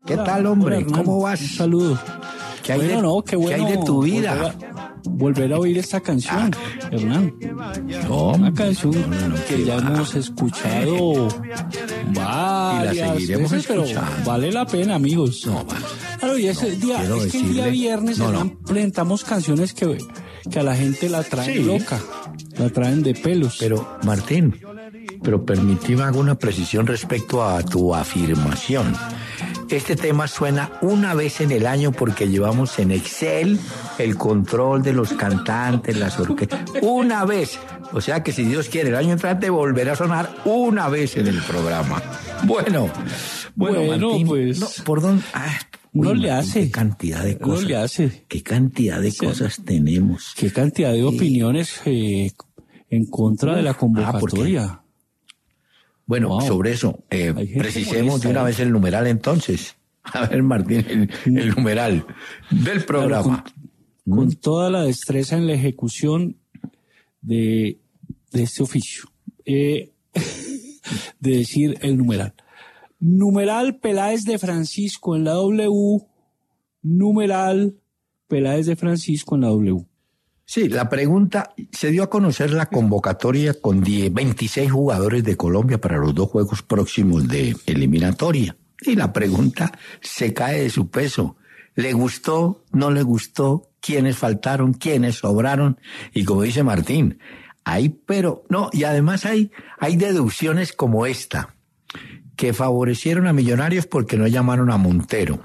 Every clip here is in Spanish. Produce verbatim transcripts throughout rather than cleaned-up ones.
¿Qué hola, tal, hombre? Hola, ¿Cómo vas? Un saludo. ¿Qué hay, bueno, de, no, qué bueno ¿qué hay de tu vida? Volver a, volver a oír esta canción, ah. Hernán. No, Una canción no, no, que ya va. hemos escuchado varias y la seguiremos veces, escuchando. Pero vale la pena, amigos. No, va. Claro, y es no, el día, es que decirle... el día viernes, no, Hernán, no. presentamos canciones que, que a la gente la traen sí. loca, la traen de pelos. Pero, Martín, pero permitime hago una precisión respecto a tu afirmación. Este tema suena una vez en el año porque llevamos en Excel el control de los cantantes, las orquestas. Una vez. O sea que si Dios quiere, el año entrante volverá a sonar una vez en el programa. Bueno, bueno, bueno Martín, pues... No, ¿por dónde? Ah, no uy, le Martín, hace. Qué cantidad de cosas. No le hace. Qué cantidad de o sea, cosas tenemos. Qué cantidad de opiniones eh, en contra Uf, de la convocatoria. Ah, Bueno, wow. sobre eso, eh, precisemos molesta, de una eh. vez el numeral entonces. A ver, Martín, el, el numeral del programa. Claro, con, con toda la destreza en la ejecución de, de este oficio. Eh, de decir el numeral. Numeral Peláez de Francisco en la W. Numeral Peláez de Francisco en la W. Sí, la pregunta, se dio a conocer la convocatoria con veintiséis jugadores de Colombia para los dos juegos próximos de eliminatoria. Y la pregunta se cae de su peso. ¿Le gustó? ¿No le gustó? ¿Quiénes faltaron? ¿Quiénes sobraron? Y como dice Martín, hay, pero, no, y además hay, hay deducciones como esta, que favorecieron a Millonarios porque no llamaron a Montero,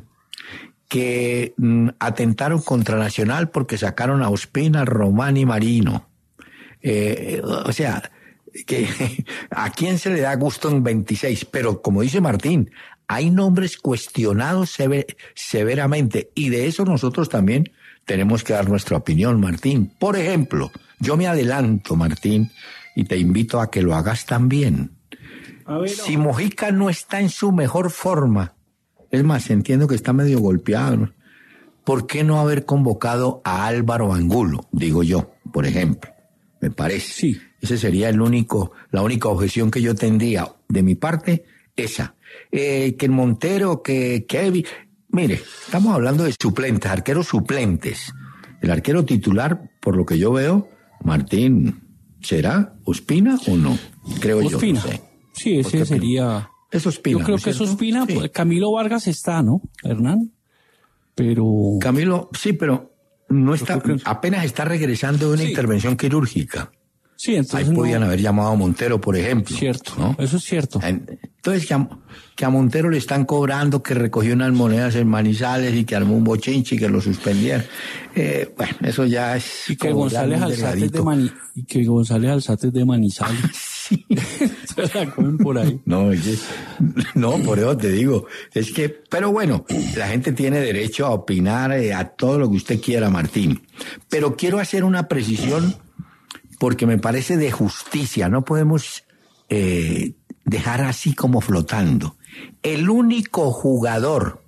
que mm, atentaron contra Nacional porque sacaron a Ospina, Román y Marino. Eh, o sea, que a quién se le da gusto en veintiséis, pero como dice Martín, hay nombres cuestionados sever, severamente, y de eso nosotros también tenemos que dar nuestra opinión, Martín. Por ejemplo, yo me adelanto, Martín, y te invito a que lo hagas también. A ver, no. Si Mojica no está en su mejor forma, es más, entiendo que está medio golpeado, ¿no? ¿Por qué no haber convocado a Álvaro Angulo? Digo yo, por ejemplo. Me parece. Sí. Ese sería el único, la única objeción que yo tendría de mi parte, esa. Eh, que el Montero, que Kevin... Mire, estamos hablando de suplentes, arqueros suplentes. El arquero titular, por lo que yo veo, Martín, ¿será Ospina o no? Creo Ospina. yo. No sé. Sí, ese sería... Es Ospina. Yo creo ¿no que es es Ospina, sí. Pues Camilo Vargas está, ¿no, Hernán? Pero... Camilo, sí, pero no está, que... apenas está regresando de una sí. intervención quirúrgica. Sí, entonces ahí podían no... haber llamado a Montero, por ejemplo. Cierto, ¿no? Eso es cierto. Entonces, que a, que a Montero le están cobrando que recogió unas monedas en Manizales y que armó un bochinche y que lo suspendieron. Eh, bueno, eso ya es... Y que González Alzate de Mani... y que González Alzate de Manizales. Sí. Se la comen por ahí. No, es que, no, por eso te digo. Es que, pero bueno, la gente tiene derecho a opinar eh, a todo lo que usted quiera, Martín. Pero quiero hacer una precisión porque me parece de justicia. No podemos eh, dejar así como flotando. El único jugador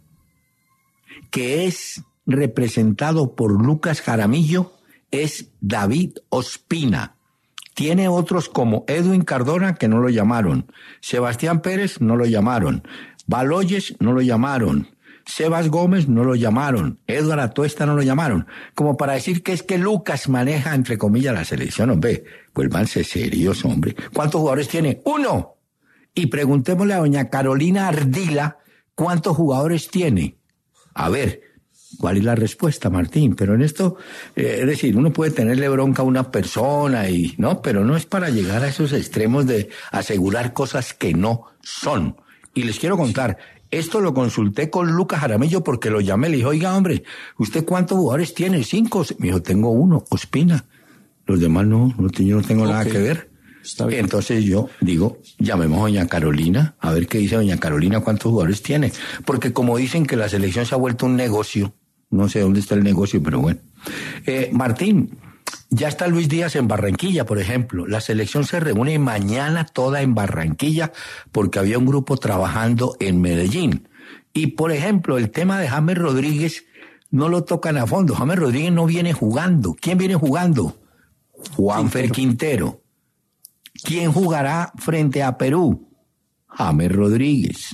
que es representado por Lucas Jaramillo es David Ospina. Tiene otros como Edwin Cardona, que no lo llamaron. Sebastián Pérez, no lo llamaron. Baloyes, no lo llamaron. Sebas Gómez, no lo llamaron. Edward Atuesta, no lo llamaron. Como para decir que es que Lucas maneja, entre comillas, la selección. Hombre, vuélvanse serios, hombre. ¿Cuántos jugadores tiene? ¡Uno! Y preguntémosle a doña Carolina Ardila, ¿cuántos jugadores tiene? A ver, ¿cuál es la respuesta, Martín? Pero en esto, eh, es decir, uno puede tenerle bronca a una persona y, ¿no? Pero no es para llegar a esos extremos de asegurar cosas que no son. Y les quiero contar, esto lo consulté con Lucas Jaramillo porque lo llamé, le dije, oiga, hombre, ¿usted cuántos jugadores tiene? Cinco. Me dijo, tengo uno, Ospina. Los demás no, no yo no tengo okay. nada que ver. Está bien. Entonces yo digo, llamemos a doña Carolina, a ver qué dice doña Carolina, cuántos jugadores tiene. Porque como dicen que la selección se ha vuelto un negocio, no sé dónde está el negocio, pero bueno. Eh, Martín, ya está Luis Díaz en Barranquilla, por ejemplo. La selección se reúne mañana toda en Barranquilla porque había un grupo trabajando en Medellín. Y, por ejemplo, el tema de James Rodríguez no lo tocan a fondo. James Rodríguez no viene jugando. ¿Quién viene jugando? Juanfer Quintero. ¿Quién jugará frente a Perú? James Rodríguez.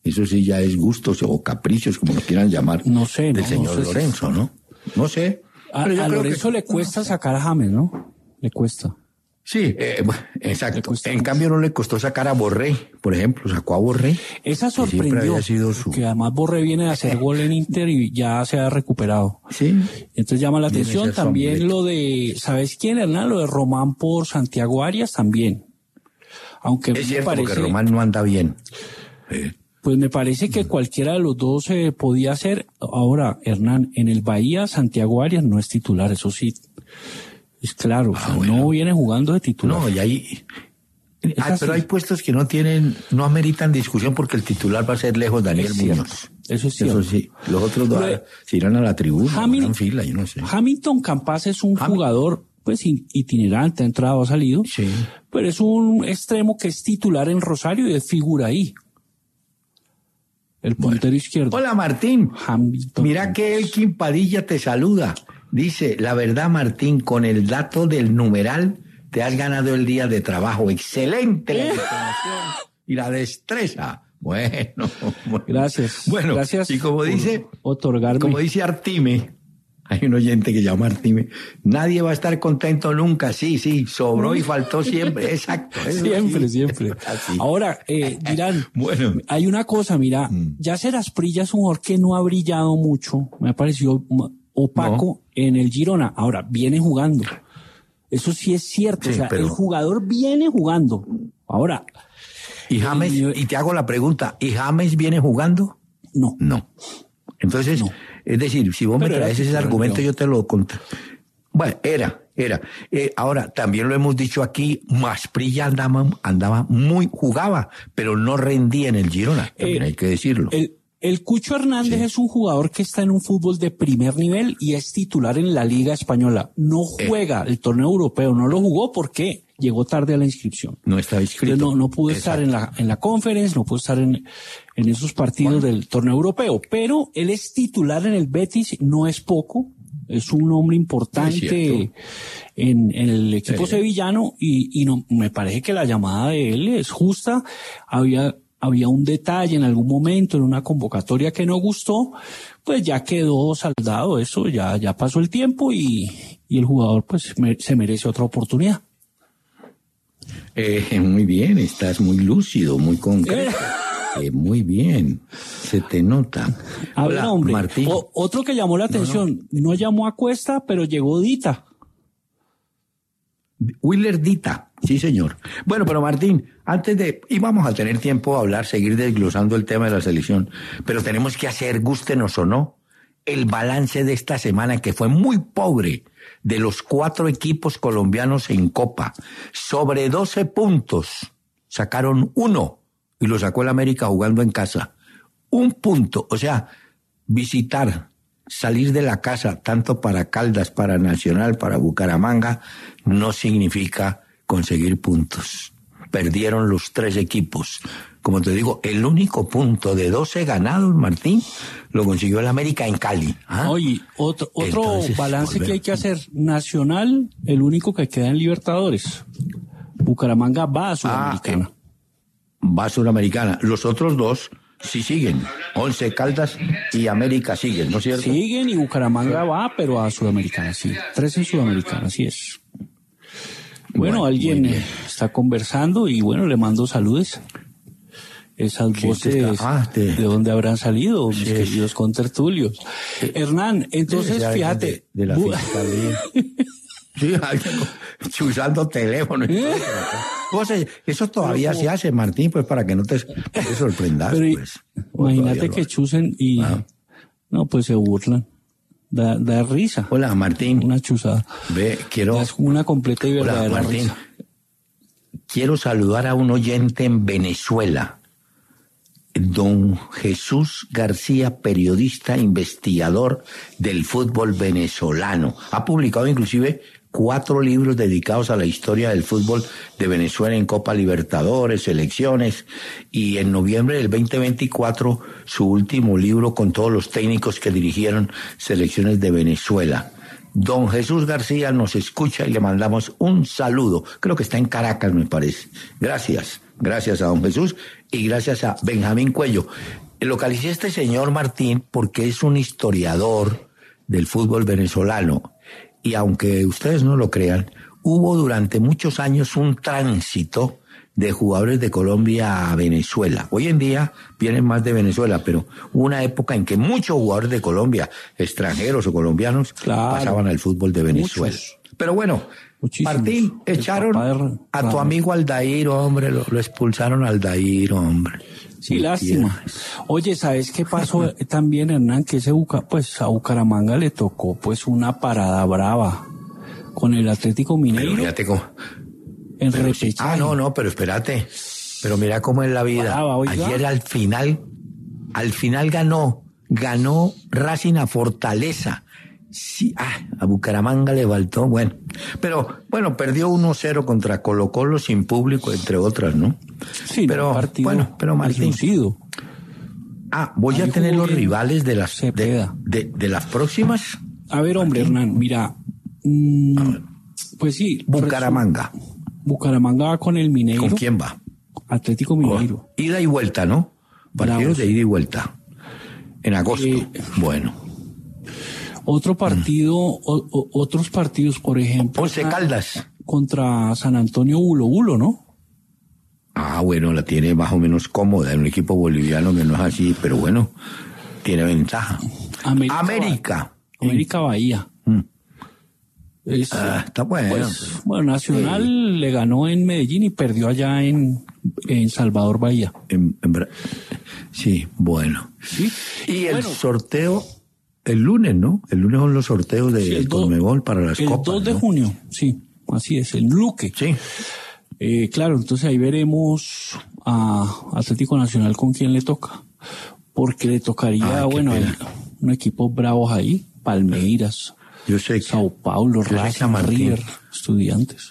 Eso sí ya es gustos o caprichos, como lo quieran llamar, no sé, del no, señor no sé Lorenzo, si... ¿no? No sé. A, pero yo a creo Lorenzo que... le cuesta sacar a James, ¿no? Le cuesta. Sí, eh, exacto. En cambio no le costó sacar a Borré, por ejemplo, sacó a Borré. Esa sorprendió, sido su... que además Borré viene a hacer gol en Inter y ya se ha recuperado. Sí. Entonces llama la atención también lo de, ¿sabes quién, Hernán? Lo de Román por Santiago Arias también. Aunque es cierto, me parece, porque Román no anda bien. Eh. Pues me parece que cualquiera de los dos eh, podía hacer. Ahora, Hernán, en el Bahía, Santiago Arias no es titular, eso sí. Es claro, ah, o sea, bueno. no viene jugando de titular. No, y ahí... Ah, pero hay puestos que no tienen, no ameritan discusión porque el titular va a ser lejos Daniel es Muñoz. Eso es cierto. Eso sí. Los otros dos pero, se irán a la tribuna, Hamil, en fila, yo no sé. Hamilton Campas es un Hamil. jugador pues itinerante, ha entrado, ha salido. Sí. Pero es un extremo que es titular en Rosario y es figura ahí. El puntero bueno. izquierdo. Hola Martín. Hamilton Mira Campas. que Elkin Padilla te saluda. Dice, la verdad Martín, con el dato del numeral te has ganado el día de trabajo. Excelente la información y la destreza. Bueno, bueno. Gracias. Bueno, gracias. Y como dice, otorgarme. como dice Artime, hay un oyente que llama Artime, nadie va a estar contento nunca. Sí, sí, sobró y faltó siempre. Exacto. Siempre, sí. siempre. Así. Ahora, eh, dirán, bueno. hay una cosa, mira, mm. Yacer Asprilla es un jugador que no ha brillado mucho, me ha parecido opaco no. en el Girona. Ahora, viene jugando. Eso sí es cierto. Sí, o sea, pero... el jugador viene jugando. Ahora. ¿Y James? Y, y te hago la pregunta, ¿y James viene jugando? No. No. Entonces, no. es decir, si vos pero me traes ese argumento, yo te lo conté. Bueno, era, era. Eh, ahora, también lo hemos dicho aquí, Asprilla andaba, andaba muy, jugaba, pero no rendía en el Girona. También eh, hay que decirlo. El... El Cucho Hernández sí. es un jugador que está en un fútbol de primer nivel y es titular en la Liga Española. No juega eh. el torneo europeo, no lo jugó porque llegó tarde a la inscripción. No estaba inscrito. Entonces no, no pudo Exacto. estar en la, en la conference, no pudo estar en, en esos partidos bueno. del torneo europeo. Pero él es titular en el Betis, no es poco. Es un hombre importante en, en el equipo sí. sevillano y, y no, me parece que la llamada de él es justa. Había... había un detalle en algún momento en una convocatoria que no gustó, pues ya quedó saldado eso, ya, ya pasó el tiempo y, y el jugador pues me, se merece otra oportunidad. Eh, muy bien, estás muy lúcido, muy concreto. Eh, muy bien, se te nota. A ver, hombre, Martín. O, otro que llamó la atención, no, no. no llamó a Cuesta, pero llegó Dita. Willer Dita, sí señor. Bueno, pero Martín, antes de, íbamos a tener tiempo a hablar, seguir desglosando el tema de la selección, pero tenemos que hacer, gústenos o no, el balance de esta semana que fue muy pobre de los cuatro equipos colombianos en Copa. Sobre doce puntos, sacaron uno y lo sacó el América jugando en casa. Un punto, o sea, visitar, salir de la casa, tanto para Caldas, para Nacional, para Bucaramanga, no significa conseguir puntos. Perdieron los tres equipos. Como te digo, el único punto de doce ganados, Martín, lo consiguió el América en Cali. ¿Ah? Oye, otro, otro Entonces, balance volver. que hay que hacer. Nacional, el único que queda en Libertadores. Bucaramanga va a Sudamericana. Ah, eh, va a Sudamericana. Los otros dos sí siguen. Once Caldas y América siguen, ¿no es cierto? Siguen y Bucaramanga va, pero a Sudamericana, sí. Tres en Sudamericana, así es. Bueno, bueno alguien está conversando y bueno, le mando saludos. Esas voces, ah, te... ¿de dónde habrán salido, mis sí. queridos contertulios? Sí. Hernán, entonces, sí, fíjate. De, de la fiscalía. Sí, chuzando teléfono. Cosas, eso todavía pero, se hace, Martín, pues para que no te, te sorprendas. Pero, pues. Imagínate que chusen y ah. no, pues se burlan. Da, da risa. Hola, Martín. Una chuzada. Ve, quiero. Es una completa y verdadera Hola, Martín. risa. Quiero saludar a un oyente en Venezuela. Don Jesús García, periodista, investigador del fútbol venezolano. Ha publicado inclusive cuatro libros dedicados a la historia del fútbol de Venezuela en Copa Libertadores, selecciones, y en noviembre del veinte veinticuatro su último libro con todos los técnicos que dirigieron selecciones de Venezuela. Don Jesús García nos escucha y le mandamos un saludo. Creo que está en Caracas, me parece. Gracias, gracias a don Jesús. y gracias a Benjamín Cuello. Localicé a este señor Martín porque es un historiador del fútbol venezolano y aunque ustedes no lo crean, hubo durante muchos años un tránsito de jugadores de Colombia a Venezuela. Hoy en día vienen más de Venezuela, pero hubo una época en que muchos jugadores de Colombia, extranjeros o colombianos, claro, pasaban al fútbol de Venezuela. Muchos. Pero bueno, muchísimos. Martín, echaron de, a tu amigo Aldair, hombre, lo, lo expulsaron a Aldair, hombre. Sí, lástima. Oye, ¿sabes qué pasó también, Hernán? Que ese Buca, pues a Bucaramanga le tocó pues una parada brava con el Atlético Mineiro. Pero fíjate cómo... En repechaje. Ah, no, no, pero espérate. Pero mira cómo es la vida. Brava, ayer al final, al final ganó, ganó Racing a Fortaleza. Sí, ah, a Bucaramanga le faltó, bueno. Pero, bueno, perdió uno cero contra Colo Colo sin público, entre otras, ¿no? Sí, pero, partido bueno, pero Martín. Lucido. Ah, voy a tener los rivales de las, de, de, de las próximas. A ver, hombre, Martín. Hernán, mira. Mmm, pues sí. Bucaramanga. Bucaramanga va con el Mineiro. ¿Con quién va? Atlético Mineiro. Oh, ida y vuelta, ¿no? Partidos de ida y vuelta. En agosto. Eh, bueno. Otro partido, mm. o, o, otros partidos, por ejemplo. Once Caldas. Contra San Antonio Bulo Bulo, ¿no? Ah, bueno, la tiene más o menos cómoda. En un equipo boliviano que no es así, pero bueno, tiene ventaja. América. América, América Bahía. Mm. Es, ah, está bueno. Pues, bueno, Nacional sí. le ganó en Medellín y perdió allá en, en Salvador Bahía. En, en, sí, bueno. ¿Sí? Y el bueno, sorteo el lunes, ¿no? El lunes son los sorteos de sí, Conmebol para las el copas. El dos de ¿no? junio, sí, así es, el Luque. Sí. Eh, claro, entonces ahí veremos a Atlético Nacional con quién le toca. Porque le tocaría, ah, bueno, hay un equipo bravos ahí, Palmeiras. Yo sé que, Sao Paulo, Racing, River, Estudiantes.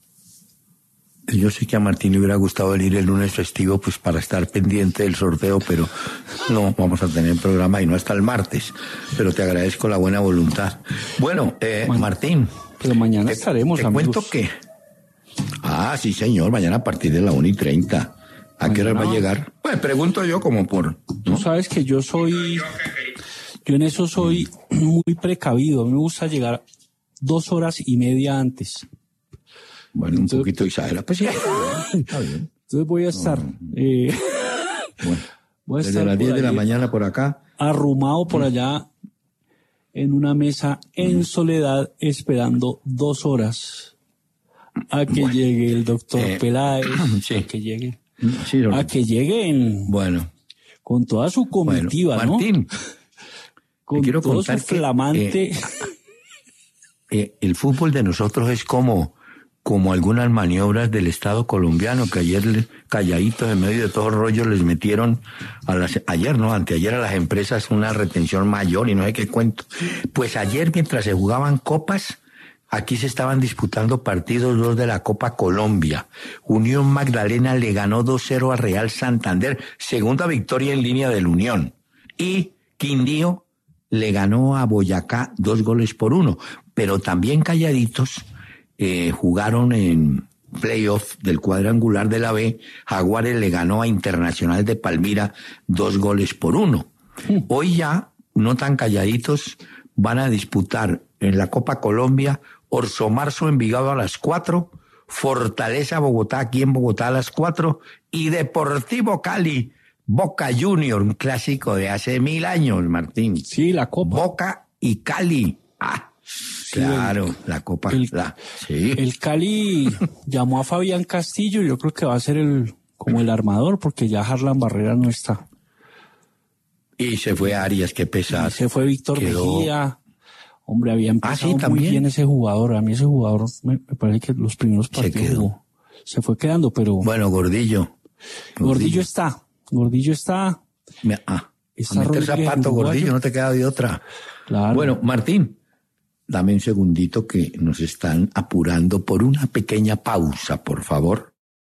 Yo sé que a Martín le hubiera gustado venir el lunes festivo pues para estar pendiente del sorteo, pero no, vamos a tener programa y no hasta el martes. Pero te agradezco la buena voluntad. Bueno, eh, bueno Martín. Pero mañana te, estaremos, te amigos. Te cuento que... Ah, sí, señor, mañana a partir de la una y treinta. ¿A qué hora va a llegar? Pues pregunto yo como por... ¿no? Tú sabes que yo soy... Yo en eso soy muy precavido. A mí me gusta llegar dos horas y media antes. Bueno, un entonces, poquito exagera. Pues sí, está bien. Entonces voy a estar... No. Eh, bueno, voy a desde estar las diez de la mañana por acá. Arrumado por allá en una mesa en soledad esperando dos horas a que bueno, llegue el doctor eh, Peláez. Sí. A que llegue. Sí, no, a que lleguen. Bueno. Con toda su comitiva, bueno, Martín, ¿no? Con quiero todo contar su flamante... Que, eh, eh, el fútbol de nosotros es como, como algunas maniobras del Estado colombiano que ayer calladitos en medio de todo el rollo les metieron a las, ayer no, anteayer a las empresas una retención mayor y no sé qué cuento. Pues ayer mientras se jugaban copas, aquí se estaban disputando partidos dos de la Copa Colombia. Unión Magdalena le ganó dos cero a Real Santander, segunda victoria en línea del Unión. Y Quindío le ganó a Boyacá dos goles por uno, pero también calladitos eh, jugaron en playoff del cuadrangular de la B. Jaguares le ganó a Internacional de Palmira dos goles por uno. Sí. Hoy ya, no tan calladitos, van a disputar en la Copa Colombia Orso Marzo Envigado a las cuatro, Fortaleza Bogotá aquí en Bogotá a las cuatro y Deportivo Cali Boca Junior, un clásico de hace mil años, Martín. Sí, la Copa. Boca y Cali. Ah, sí, claro, el, la Copa. El, la, sí. el Cali llamó a Fabián Castillo, yo creo que va a ser el como el armador, porque ya Harlan Barrera no está. Y se fue Arias, qué pesar. Y se fue Víctor Quedó... Mejía. Hombre, había empezado ah, ¿sí, muy bien ese jugador. A mí ese jugador me, me parece que los primeros partidos se, quedó. se fue quedando, pero... Bueno, Gordillo. Gordillo, Gordillo está. Gordillo está. Me, ah, a meter zapato, Gordillo, no te queda de otra. Claro. Bueno, Martín, dame un segundito que nos están apurando por una pequeña pausa, por favor.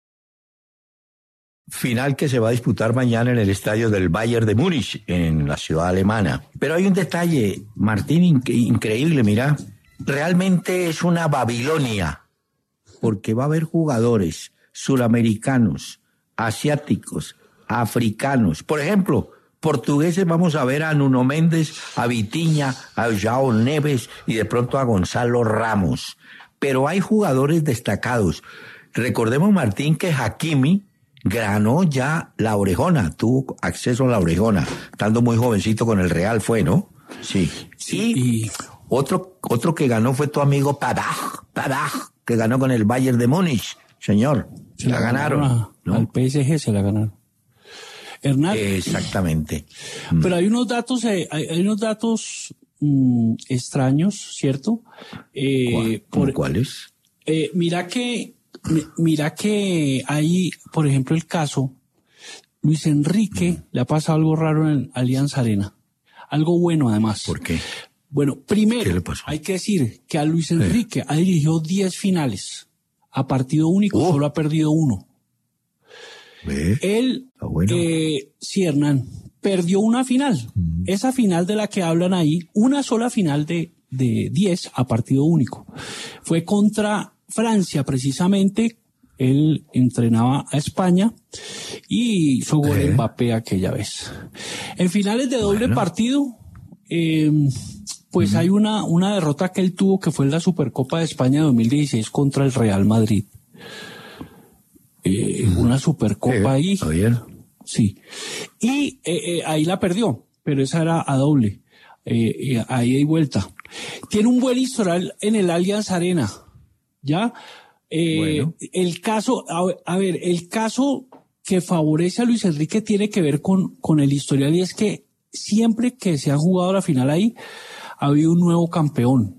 Final que se va a disputar mañana en el estadio del Bayern de Múnich, en la ciudad alemana. Pero hay un detalle, Martín, inc- increíble, mira. Realmente es una Babilonia, porque va a haber jugadores suramericanos, asiáticos, africanos. Por ejemplo, portugueses vamos a ver a Nuno Méndez, a Vitinha, a João Neves y de pronto a Gonzalo Ramos. Pero hay jugadores destacados. Recordemos, Martín, que Hakimi ganó ya la orejona, tuvo acceso a la orejona, estando muy jovencito con el Real fue, ¿no? Sí. Sí. Y, y otro, otro que ganó fue tu amigo Pavard, Pavard, que ganó con el Bayern de Múnich, señor. Se la, la ganaron. A, ¿no? Al P S G se la ganaron. Hernán. Exactamente. Pero hay unos datos, hay, hay unos datos mmm, extraños, ¿cierto? Eh, ¿Cuál, por, ¿Cuáles? Eh, mira que, mira que hay, por ejemplo, el caso, Luis Enrique mm. le ha pasado algo raro en Allianz Arena. Algo bueno, además. ¿Por qué? Bueno, primero, hay que decir que a Luis Enrique eh. ha dirigido diez finales. A partido único, oh. solo ha perdido uno. ¿Ve? Él, ah, bueno. eh, sí, Hernán, perdió una final. Mm. Esa final de la que hablan ahí, una sola final de, de diez a partido único. Fue contra Francia, precisamente. Él entrenaba a España y hizo gol ¿Eh? Mbappé aquella vez. En finales de doble bueno. partido, eh, pues mm. hay una, una derrota que él tuvo que fue en la Supercopa de España de dos mil dieciséis contra el Real Madrid. Eh, mm. Una Supercopa ¿Eh? ahí. ¿Está bien? Sí. Y eh, eh, ahí la perdió, pero esa era a doble. Eh, eh, ahí hay vuelta. Tiene un buen historial en el Allianz Arena. ¿Ya? Eh, bueno. El caso, a, a ver, el caso que favorece a Luis Enrique tiene que ver con, con el historial, y es que siempre que se ha jugado la final ahí, ha habido un nuevo campeón.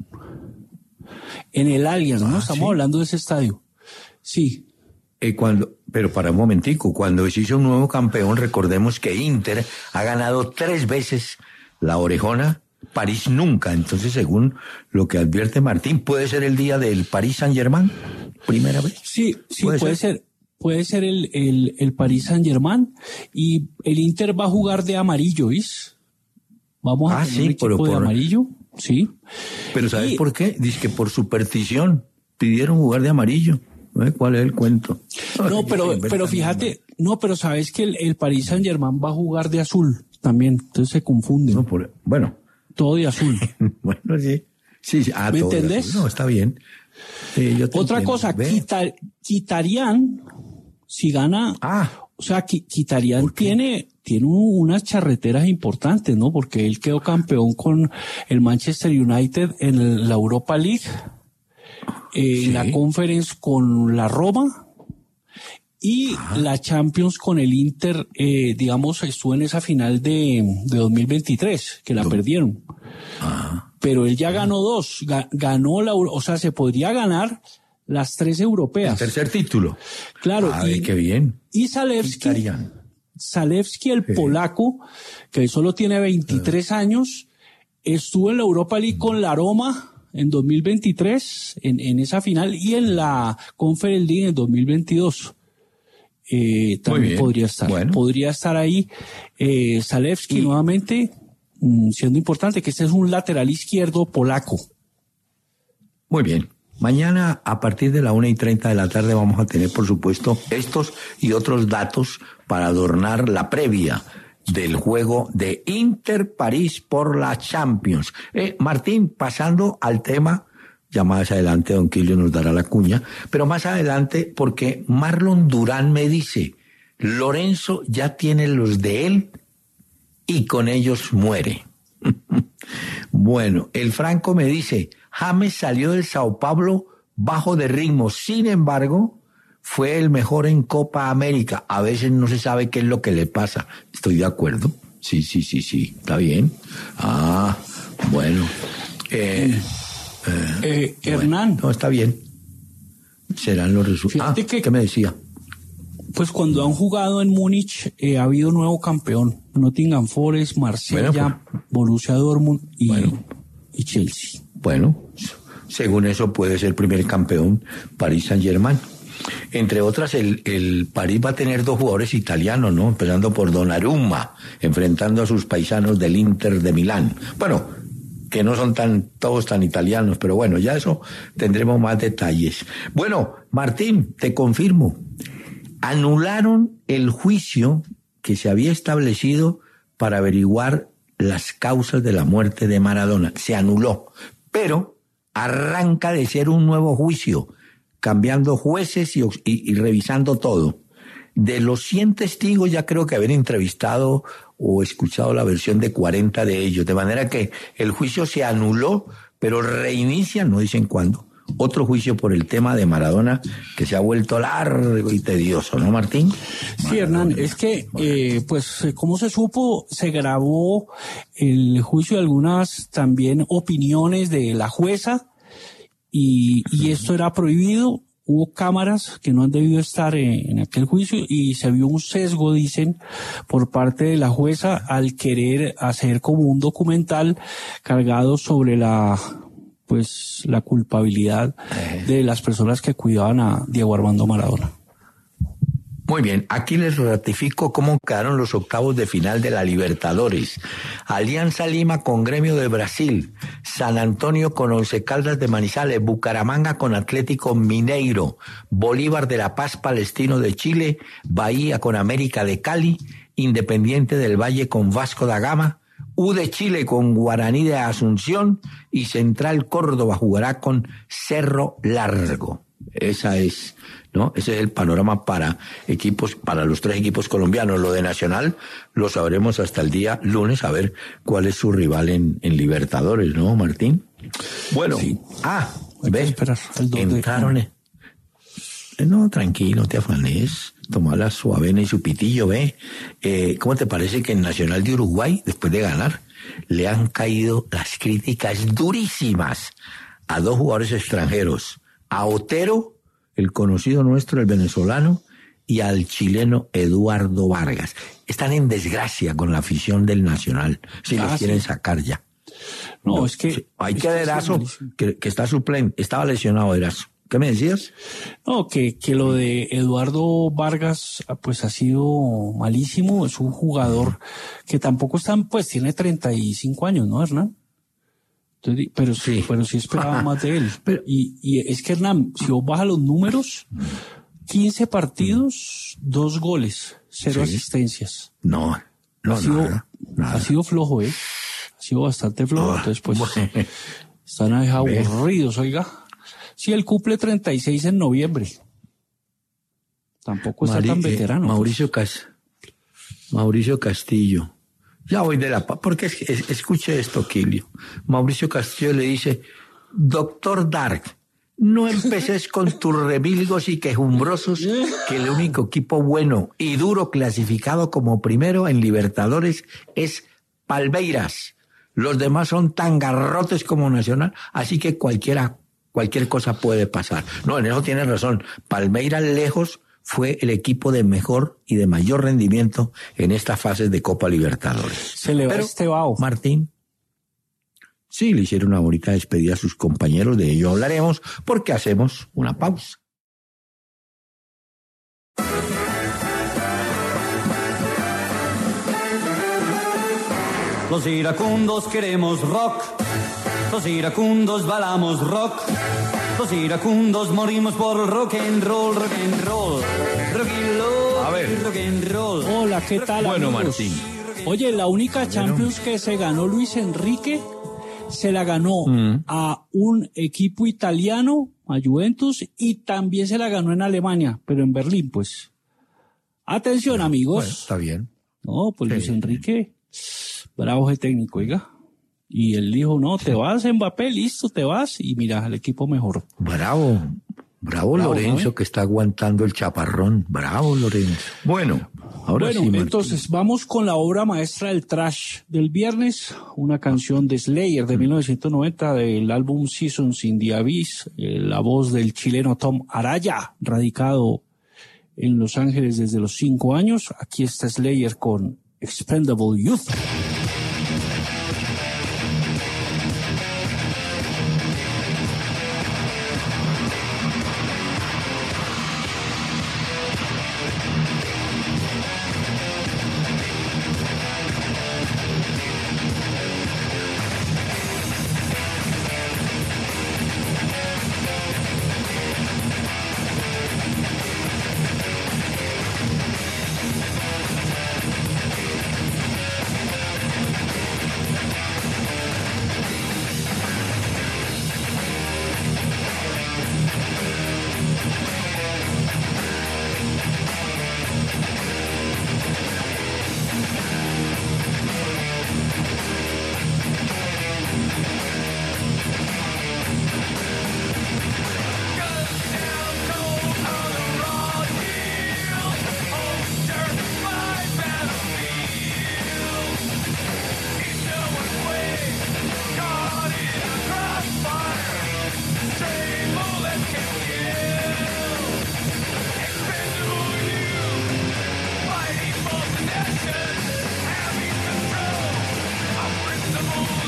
En el Allianz, ¿no? Ah, Estamos ¿sí? hablando de ese estadio. Sí. Eh, cuando, pero para un momentico, cuando se hizo un nuevo campeón, recordemos que Inter ha ganado tres veces la orejona, París nunca. Entonces, según lo que advierte Martín, ¿puede ser el día del Paris Saint-Germain? ¿Primera vez? Sí, sí, puede, puede ser? ser. Puede ser el, el, el Paris Saint-Germain, y el Inter va a jugar de amarillo, ¿ves? Vamos a ah, tener sí, un equipo por, de amarillo, sí. Pero ¿sabes y, por qué? Dice que por superstición pidieron jugar de amarillo. ¿Cuál es el cuento? No, pero, pero fíjate, no, pero sabes que el, el Paris Saint-Germain va a jugar de azul también, entonces se confunde. No, por, bueno. Todo de azul. Bueno, sí. Sí, sí. Ah, ¿me todo entendés? No, está bien. Sí, yo te Otra entiendo. cosa, quitar, quitarían, si gana, ah, o sea, quitarían tiene, tiene unas charreteras importantes, ¿no? Porque él quedó campeón con el Manchester United en la Europa League, eh, sí. en la Conference con la Roma, y ah. la Champions con el Inter, eh, digamos, estuvo en esa final de, de dos mil veintitrés, que la perdieron. Ah. Pero él ya ganó dos, ga, ganó la, o sea, se podría ganar las tres europeas. El tercer título. Claro. Ay, qué bien. Y Zalewski, Zalewski, el sí. polaco, que solo tiene veintitrés sí. años, estuvo en la Europa League con la Roma en dos mil veintitrés, en, en esa final, y en la Conference League en dos mil veintidós. Eh, también podría estar. Bueno. Podría estar ahí eh, Zalewski y... nuevamente, mmm, siendo importante que este es un lateral izquierdo polaco. Muy bien. Mañana a partir de la una y treinta de la tarde vamos a tener, por supuesto, estos y otros datos para adornar la previa del juego de Inter París por la Champions. Eh, Martín, pasando al tema, ya más adelante don Quilio nos dará la cuña, pero más adelante porque Marlon Durán me dice, Lorenzo ya tiene los de él y con ellos muere. Bueno, el Franco me dice, James salió del Sao Paulo bajo de ritmo, sin embargo, fue el mejor en Copa América. A veces no se sabe qué es lo que le pasa. Estoy de acuerdo. Sí, sí, sí, sí. Está bien. Ah, bueno. Eh, eh, eh, bueno. Hernán. No, está bien. Serán los resultados. Ah, que, ¿qué me decía? Pues cuando han jugado en Múnich, eh, ha habido nuevo campeón. Nottingham Forest, Marsella, bueno, pues, Borussia Dortmund y, bueno, y Chelsea. Bueno, según eso puede ser primer campeón Paris Saint-Germain. Entre otras, el, el París va a tener dos jugadores italianos, ¿no? Empezando por Donnarumma, enfrentando a sus paisanos del Inter de Milán. Bueno, que no son tan todos tan italianos, pero bueno, ya eso tendremos más detalles. Bueno, Martín, te confirmo, anularon el juicio que se había establecido para averiguar las causas de la muerte de Maradona. Se anuló, pero arranca de ser un nuevo juicio, cambiando jueces y, y, y revisando todo. De los cien testigos ya creo que haber entrevistado o escuchado la versión de cuarenta de ellos, de manera que el juicio se anuló, pero reinicia, no dicen cuándo, otro juicio por el tema de Maradona que se ha vuelto largo y tedioso, ¿no, Martín? Sí, Maradona. Hernán, es que, eh, pues, como se supo, se grabó el juicio de algunas también opiniones de la jueza y, y esto era prohibido. Hubo cámaras que no han debido estar en, en aquel juicio y se vio un sesgo, dicen, por parte de la jueza al querer hacer como un documental cargado sobre la, pues, la culpabilidad de las personas que cuidaban a Diego Armando Maradona. Muy bien, aquí les ratifico cómo quedaron los octavos de final de la Libertadores. Alianza Lima con Gremio de Brasil, San Antonio con Once Caldas de Manizales, Bucaramanga con Atlético Mineiro, Bolívar de La Paz Palestino de Chile, Bahía con América de Cali, Independiente del Valle con Vasco da Gama, U de Chile con Guaraní de Asunción y Central Córdoba jugará con Cerro Largo. Esa es, ¿no? Ese es el panorama para equipos, para los tres equipos colombianos. Lo de Nacional lo sabremos hasta el día lunes, a ver cuál es su rival en, en Libertadores, ¿no, Martín? Bueno, sí. ah, ve, entraron, eh, no, tranquilo, te afanes, toma la su avena y su pitillo, ve. Eh, ¿cómo te parece que en Nacional de Uruguay, después de ganar, le han caído las críticas durísimas a dos jugadores extranjeros? A Otero, el conocido nuestro, el venezolano, y al chileno Eduardo Vargas. Están en desgracia con la afición del Nacional, si ah, los quieren sí. sacar ya. No, no es que... Sí, hay es que ver Erazo, que, que está suplente, estaba lesionado Erazo. ¿Qué me decías? No, que, que lo de Eduardo Vargas, pues ha sido malísimo. Es un jugador que tampoco está, pues tiene treinta y cinco años, ¿no, Hernán? Entonces, pero sí, pero sí esperaba más de él. Pero, y, y es que, Hernán, si vos bajas los números, quince partidos, dos goles, cero sí. asistencias. No, no, ha sido, nada, nada. Ha sido flojo, ¿eh? Ha sido bastante flojo. Oh, entonces, pues, bueno. Están aburridos, oiga. Sí, él cumple treinta y seis en noviembre. Tampoco está Mari, tan veterano. Eh, Mauricio, pues. Cas, Mauricio Castillo. Ya voy de la paz, porque es, es, escuche esto, Quilio. Mauricio Castillo le dice, doctor Dark, no empeces con tus remilgos y quejumbrosos, que el único equipo bueno y duro clasificado como primero en Libertadores es Palmeiras. Los demás son tan garrotes como Nacional, así que cualquiera, cualquier cosa puede pasar. No, en eso tiene razón. Palmeiras lejos fue el equipo de mejor y de mayor rendimiento en estas fases de Copa Libertadores. Se le va Pero, este bao. Martín, sí, le hicieron una bonita despedida a sus compañeros, de ello hablaremos, porque hacemos una pausa. Los iracundos queremos rock, los iracundos bailamos rock. Los iracundos morimos por rock and roll, rock and roll, rock and roll, a ver. rock and roll. Hola, ¿qué tal, Bueno, amigos? Martín. Oye, la única Champions que se ganó Luis Enrique se la ganó mm. a un equipo italiano, a Juventus, y también se la ganó en Alemania, pero en Berlín, pues. Atención, bueno, amigos. Bueno, está bien. No, pues sí. Luis Enrique, bravo de técnico, oiga. Y él dijo, no, te vas, Mbappé, listo, te vas. Y mira, el equipo mejoró. Bravo, bravo, bravo Lorenzo, ¿no? Que está aguantando el chaparrón. Bravo, Lorenzo. Bueno, ahora bueno, sí, Martín. Entonces vamos con la obra maestra del trash del viernes. Una canción de Slayer de mil novecientos noventa del álbum Seasons in the Abyss. Eh, la voz del chileno Tom Araya, radicado en Los Ángeles desde los cinco años. Aquí está Slayer con Expendable Youth.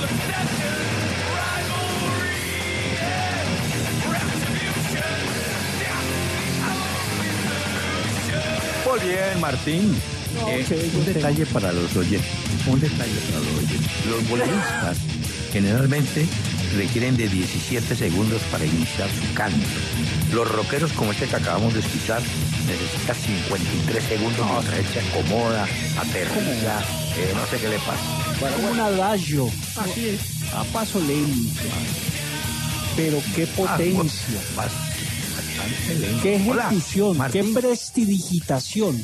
Muy bien, Martín. No, Eh, qué un bello detalle para los oyentes. Un detalle para los oyentes. Los boleristas generalmente requieren de diecisiete segundos para iniciar su canto. Los rockeros, como este que acabamos de escuchar, necesitan cincuenta y tres segundos mientras él se acomoda, aterriza, eh, no sé qué le pasa. Bueno, Como un adagio. Así es. A paso lento. Pero qué potencia. Ah, bastante lento. Qué Hola, ejecución. Qué Martín. prestidigitación.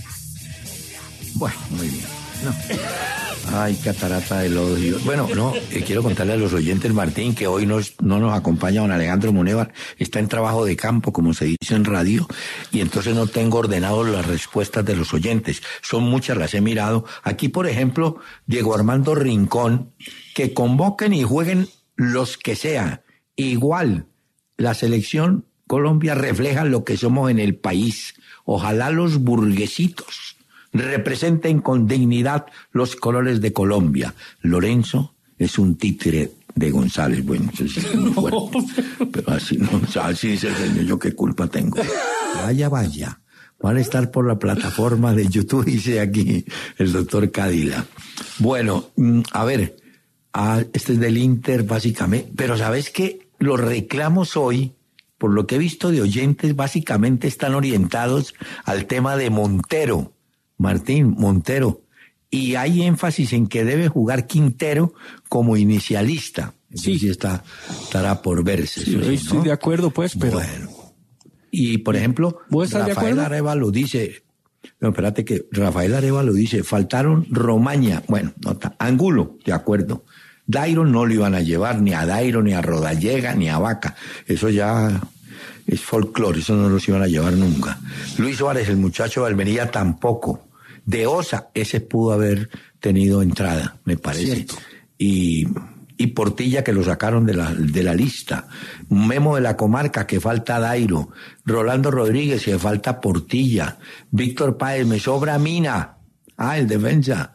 Bueno, muy bien. No. Ay, catarata del odio. Bueno, no, eh, quiero contarle a los oyentes, Martín, que hoy nos, no nos acompaña don Alejandro Munévar, está en trabajo de campo, como se dice en radio, y entonces no tengo ordenado las respuestas de los oyentes. Son muchas, las he mirado. Aquí, por ejemplo, Diego Armando Rincón, que convoquen y jueguen los que sea. Igual, la selección Colombia refleja lo que somos en el país. Ojalá los burguesitos representen con dignidad los colores de Colombia. Lorenzo es un títere de González. Bueno, eso sí es muy fuerte. Pero así no, así dice el señor, yo qué culpa tengo. Vaya, vaya. Van a estar por la plataforma de YouTube, dice aquí el doctor Cadila. Bueno, a ver, ah, este es del Inter básicamente, pero ¿sabes qué? Los reclamos hoy, por lo que he visto de oyentes, básicamente están orientados al tema de Montero. Martín Montero, y hay énfasis en que debe jugar Quintero como inicialista. Sí, sí está, estará por verse. Sí, eso yo sí, estoy ¿no? de acuerdo, pues, pero... Bueno. Y, por ejemplo, ¿Vos estás de Rafael acuerdo? Arévalo dice, no, espérate que Rafael Arévalo dice, faltaron Romaña, bueno, nota, Angulo, de acuerdo. Dairon no lo iban a llevar, ni a Dairon, ni a Rodallega, ni a Vaca. Eso ya es folclore, eso no los iban a llevar nunca. Luis Suárez, el muchacho de Almería, tampoco. De Osa, ese pudo haber tenido entrada, me parece. Cierto. Y, y Portilla, que lo sacaron de la, de la lista. Memo de la Comarca, que falta Dairo. Rolando Rodríguez, que falta Portilla. Víctor Páez, me sobra Mina. Ah, el defensa.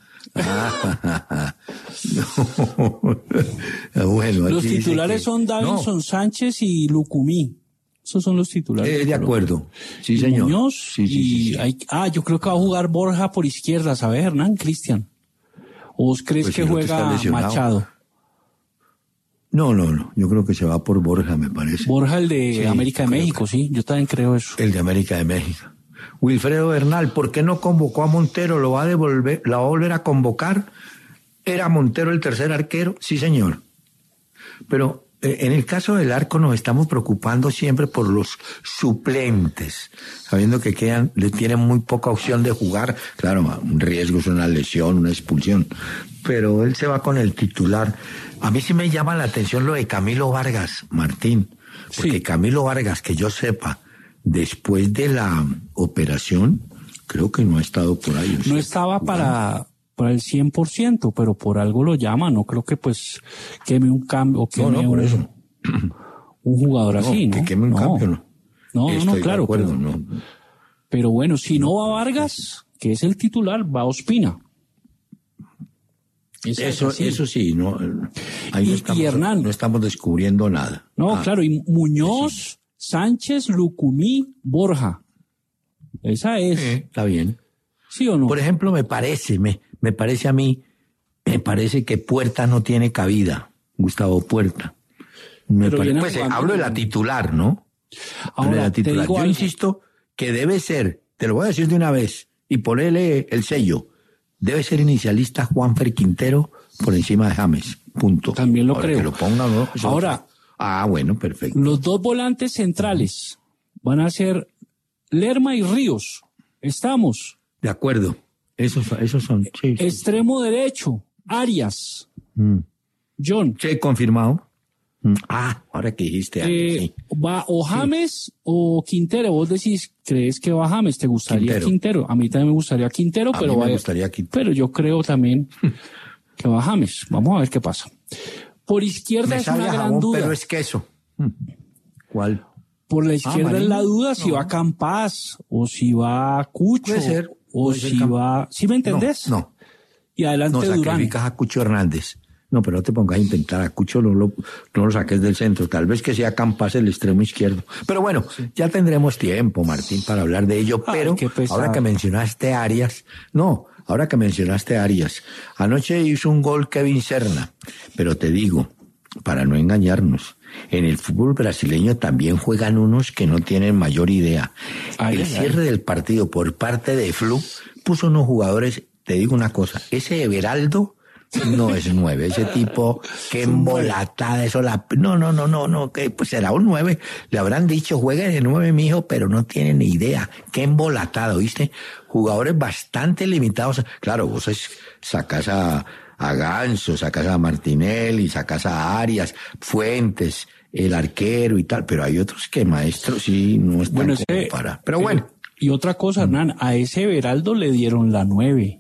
Ah, no. Bueno, Los aquí dice titulares que- son Davinson no, Sánchez y Lucumí. Esos son los titulares. eh, de Colombia. acuerdo. Sí, Y señor. Muñoz, Sí, sí, sí, y sí. hay- ah, yo creo que va a jugar Borja por izquierda, ¿sabes, Hernán? Cristian. ¿O vos crees Pues que si el otro está juega lesionado. Machado? No, no, no. Yo creo que se va por Borja, me parece. Borja, el de Sí, América de creo México, sí. Yo también creo eso. El de América de México. Wilfredo Bernal, ¿por qué no convocó a Montero? ¿Lo va a devolver, la va a volver a convocar? ¿Era Montero el tercer arquero? Sí, señor. Pero eh, en el caso del arco nos estamos preocupando siempre por los suplentes, sabiendo que quedan, le tienen muy poca opción de jugar. Claro, un riesgo es una lesión, una expulsión, pero él se va con el titular. A mí sí me llama la atención lo de Camilo Vargas, Martín, porque Sí. Camilo Vargas, que yo sepa, después de la operación, creo que no ha estado por ahí. ¿o No sí? estaba para, para el cien por ciento, pero por algo lo llama. No creo que pues queme un cambio o No, queme no, por un, eso. un jugador así, ¿no? Que queme un no. cambio, ¿no? No, no, no, Estoy claro. de acuerdo, pero, no. pero bueno, si no va Vargas, que es el titular, va Ospina. Esa es Eso, así. eso sí, no, ahí Y- no y estamos, Hernán. no estamos descubriendo nada. No, Ah, claro, y Muñoz, Sánchez, Lucumí, Borja. Esa es. eh, está bien. ¿Sí o no? Por ejemplo, me parece, me, me parece a mí, me parece que Puerta no tiene cabida, Gustavo Puerta. Me Pero pare- viene pues eh, jugando hablo de la bien. titular, ¿no? Hablo de Ahora, la te titular. digo Yo algo. insisto que debe ser, te lo voy a decir de una vez, y ponele el sello, debe ser inicialista Juanfer Quintero por encima de James, punto. También lo Ahora, creo. Que lo ponga o no. es Ahora, otra. Ah, bueno, perfecto. Los dos volantes centrales van a ser Lerma y Ríos. Estamos. De acuerdo. Esos, esos son. Sí, sí. Extremo derecho, Arias. Mm. John. Sí, confirmado. Mm. Ah, ahora que dijiste algo, Eh, sí. ¿Va o James o Quintero? Vos decís, ¿crees que va James? ¿Te gustaría Quintero. Quintero? A mí también me gustaría Quintero, A pero mí me vaya- gustaría Quintero. pero yo creo también que va James. Vamos a ver qué pasa. Por izquierda Me es sabe una a gran jabón, duda. pero es queso. Mm. ¿Cuál? Por la izquierda es la Marino. duda si No. va Campas o si va Cucho Puede ser, o puede ser si Camp- va... ¿Sí me entendés? No, no. Y adelante No Durán. sacrificas a Cucho Hernández. No, pero no te pongas a intentar, a Cucho no lo, no lo saques del centro, tal vez que sea Campas el extremo izquierdo. Pero bueno, sí. Ya tendremos tiempo, Martín, para hablar de ello, Ay, pero ahora que mencionaste a Arias, no, ahora que mencionaste a Arias, anoche hizo un gol Kevin Serna, pero te digo, para no engañarnos, en el fútbol brasileño también juegan unos que no tienen mayor idea. Ay, el ay, cierre ay. del partido por parte de Flu puso unos jugadores, te digo una cosa, ese Everaldo no es nueve, ese tipo, qué embolatada, eso la, no, no, no, no, no, que pues será un nueve, le habrán dicho, juegue de nueve, mijo, pero no tiene ni idea, qué embolatada, ¿viste? Jugadores bastante limitados, claro, vos es, sacás a, a Ganso, sacás a Martinelli, sacás a Arias, Fuentes, el arquero y tal, pero hay otros que maestros sí no están bueno, como ese, para, pero bueno. Eh, y otra cosa, Hernán, a ese Everaldo le dieron la nueve.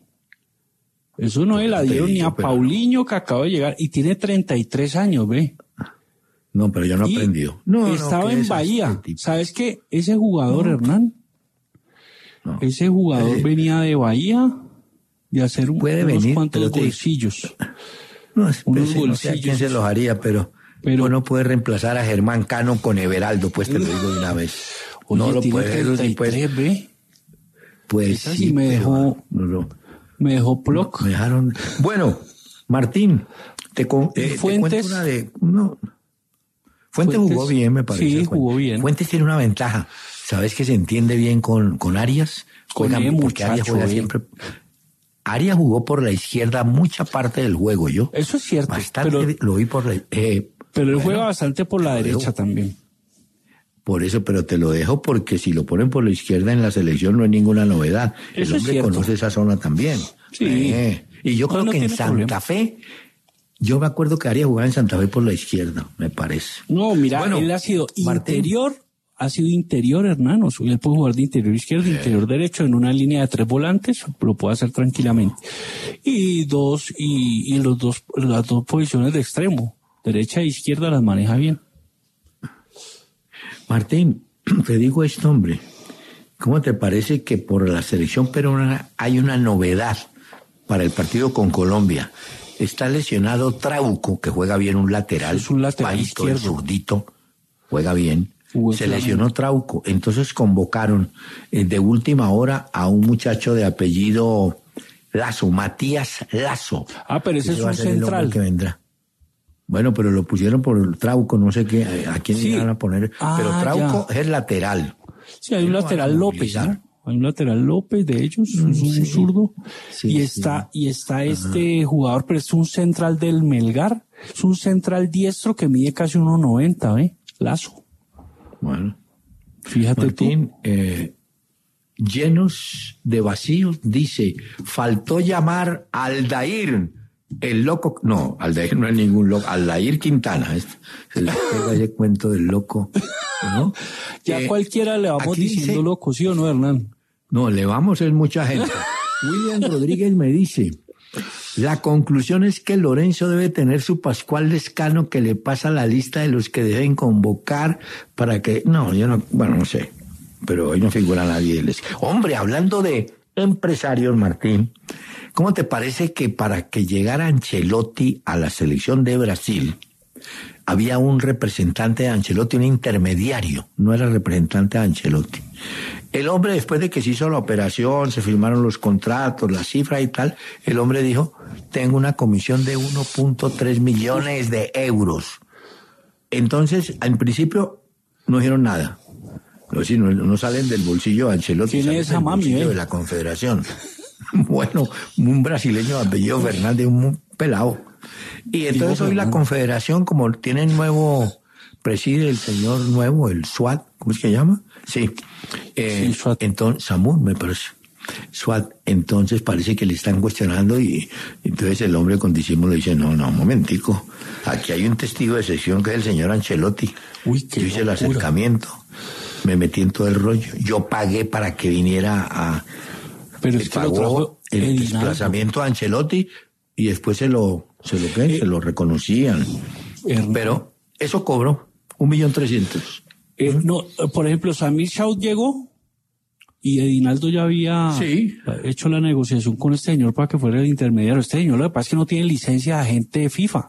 Eso no le la dieron ni a Paulinho, que acaba de llegar, y tiene treinta y tres años, ve. No, pero yo no he y aprendido. No, estaba no, en Bahía. ¿Sabes qué? Ese jugador, no. Hernán, no. ese jugador eh, venía de Bahía de hacer un, puede unos venir, cuantos bolsillos. No, unos bolsillos. No sé a quién se los haría, pero, pero no puede reemplazar a Germán Cano con Everaldo, pues te lo digo de una vez. Oye, no lo tiene puede. treinta y tres, pues, ve. Pues esa sí, sí me dejó... No, no, Me dejó ploc. Me dejaron. Bueno, Martín, te, con, eh, Fuentes, te cuento una de. No. Fuentes, Fuentes jugó bien, me parece. Sí, jugó bien. Fuentes tiene una ventaja. ¿Sabes que se entiende bien con, con Arias? Con Juega, él, porque muchacho, Arias juega bien. siempre. Arias jugó por la izquierda mucha parte del juego, yo. Eso es cierto. Bastante pero, lo vi por la. Eh, pero él bueno, juega bastante por la derecha veo. también. Por eso, pero te lo dejo porque si lo ponen por la izquierda en la selección no es ninguna novedad. Eso El hombre es conoce esa zona también. Sí. Eh, y yo no, creo no que en Santa problema. Fe, yo me acuerdo que Arias jugaba en Santa Fe por la izquierda, me parece. No, mira, bueno, él ha sido Martín. interior, ha sido interior, hermanos. Él puede jugar de interior izquierdo, Eh. interior derecho, en una línea de tres volantes, lo puede hacer tranquilamente. Y dos, y, y los dos, las dos posiciones de extremo, derecha e izquierda, las maneja bien. Martín, te digo esto, hombre. ¿Cómo te parece que por la selección peruana hay una novedad para el partido con Colombia? Está lesionado Trauco, que juega bien un lateral. Es un lateral bajito, el izquierdo. zurdito, juega bien. Jugó Se Flamengo. lesionó Trauco. Entonces convocaron eh, de última hora a un muchacho de apellido Lazo, Matías Lazo. Ah, pero ese es va a un ser el hombre central. que vendrá. Bueno, pero lo pusieron por el Trauco, no sé qué, a quién Sí. le van a poner. Ah, pero Trauco ya. es lateral. Sí, hay un ¿Cómo lateral van a López, movilizar? ¿no? Hay un lateral López de ellos, Mm, es un sí. zurdo. Sí, y sí. está, y está este jugador, pero es un central del Melgar, es un central diestro que mide casi uno noventa, ¿eh? Lazo. Bueno. Fíjate Martín, eh, llenos de vacíos, dice, faltó llamar a Aldair, el loco, no, Aldair no es ningún loco, Aldair Quintana, es el ese cuento del loco, ¿no? tú. Ya Eh, cualquiera le vamos aquí diciendo dice- loco, ¿sí o no, Hernán? No, le vamos es mucha gente. William Rodríguez me dice, la conclusión es que Lorenzo debe tener su Pascual Lescano que le pasa la lista de los que deben convocar para que... No, yo no... Bueno, no sé, pero hoy no figura nadie. Les... Hombre, hablando de empresarios, Martín, ¿cómo te parece que para que llegara Ancelotti a la selección de Brasil, había un representante de Ancelotti, un intermediario, no era representante de Ancelotti? El hombre, después de que se hizo la operación, se firmaron los contratos, la cifra y tal, el hombre dijo, tengo una comisión de uno punto tres millones de euros. Entonces, en principio, no dijeron nada. No, si no, no salen del bolsillo de Ancelotti, ¿Quién salen es esa del mami, bolsillo eh? de la Confederación. Bueno, un brasileño de apellido Fernández, un pelado. Y entonces hoy la Confederación, como tiene nuevo, preside el señor nuevo, el SWAT, ¿cómo es que se llama? Sí. Eh, Sí, SWAT. Entonces, Samud, me parece. SWAT, entonces parece que le están cuestionando y entonces el hombre con disimulo le dice, no, no, un momentico, aquí hay un testigo de sesión que es el señor Ancelotti. Uy, qué Yo hice el locura. acercamiento, me metí en todo el rollo, yo pagué para que viniera a... Pero le es que lo pagó trajo el Edinaldo. desplazamiento a Ancelotti y después se lo, se lo, ¿qué? Eh, se lo reconocían. Hernán. Pero eso cobró un millón trescientos. Eh, no, eh, por ejemplo, Samir Shaw llegó Y Edinaldo ya había sí. hecho la negociación con este señor para que fuera el intermediario. Este señor lo que pasa es que no tiene licencia de agente de FIFA.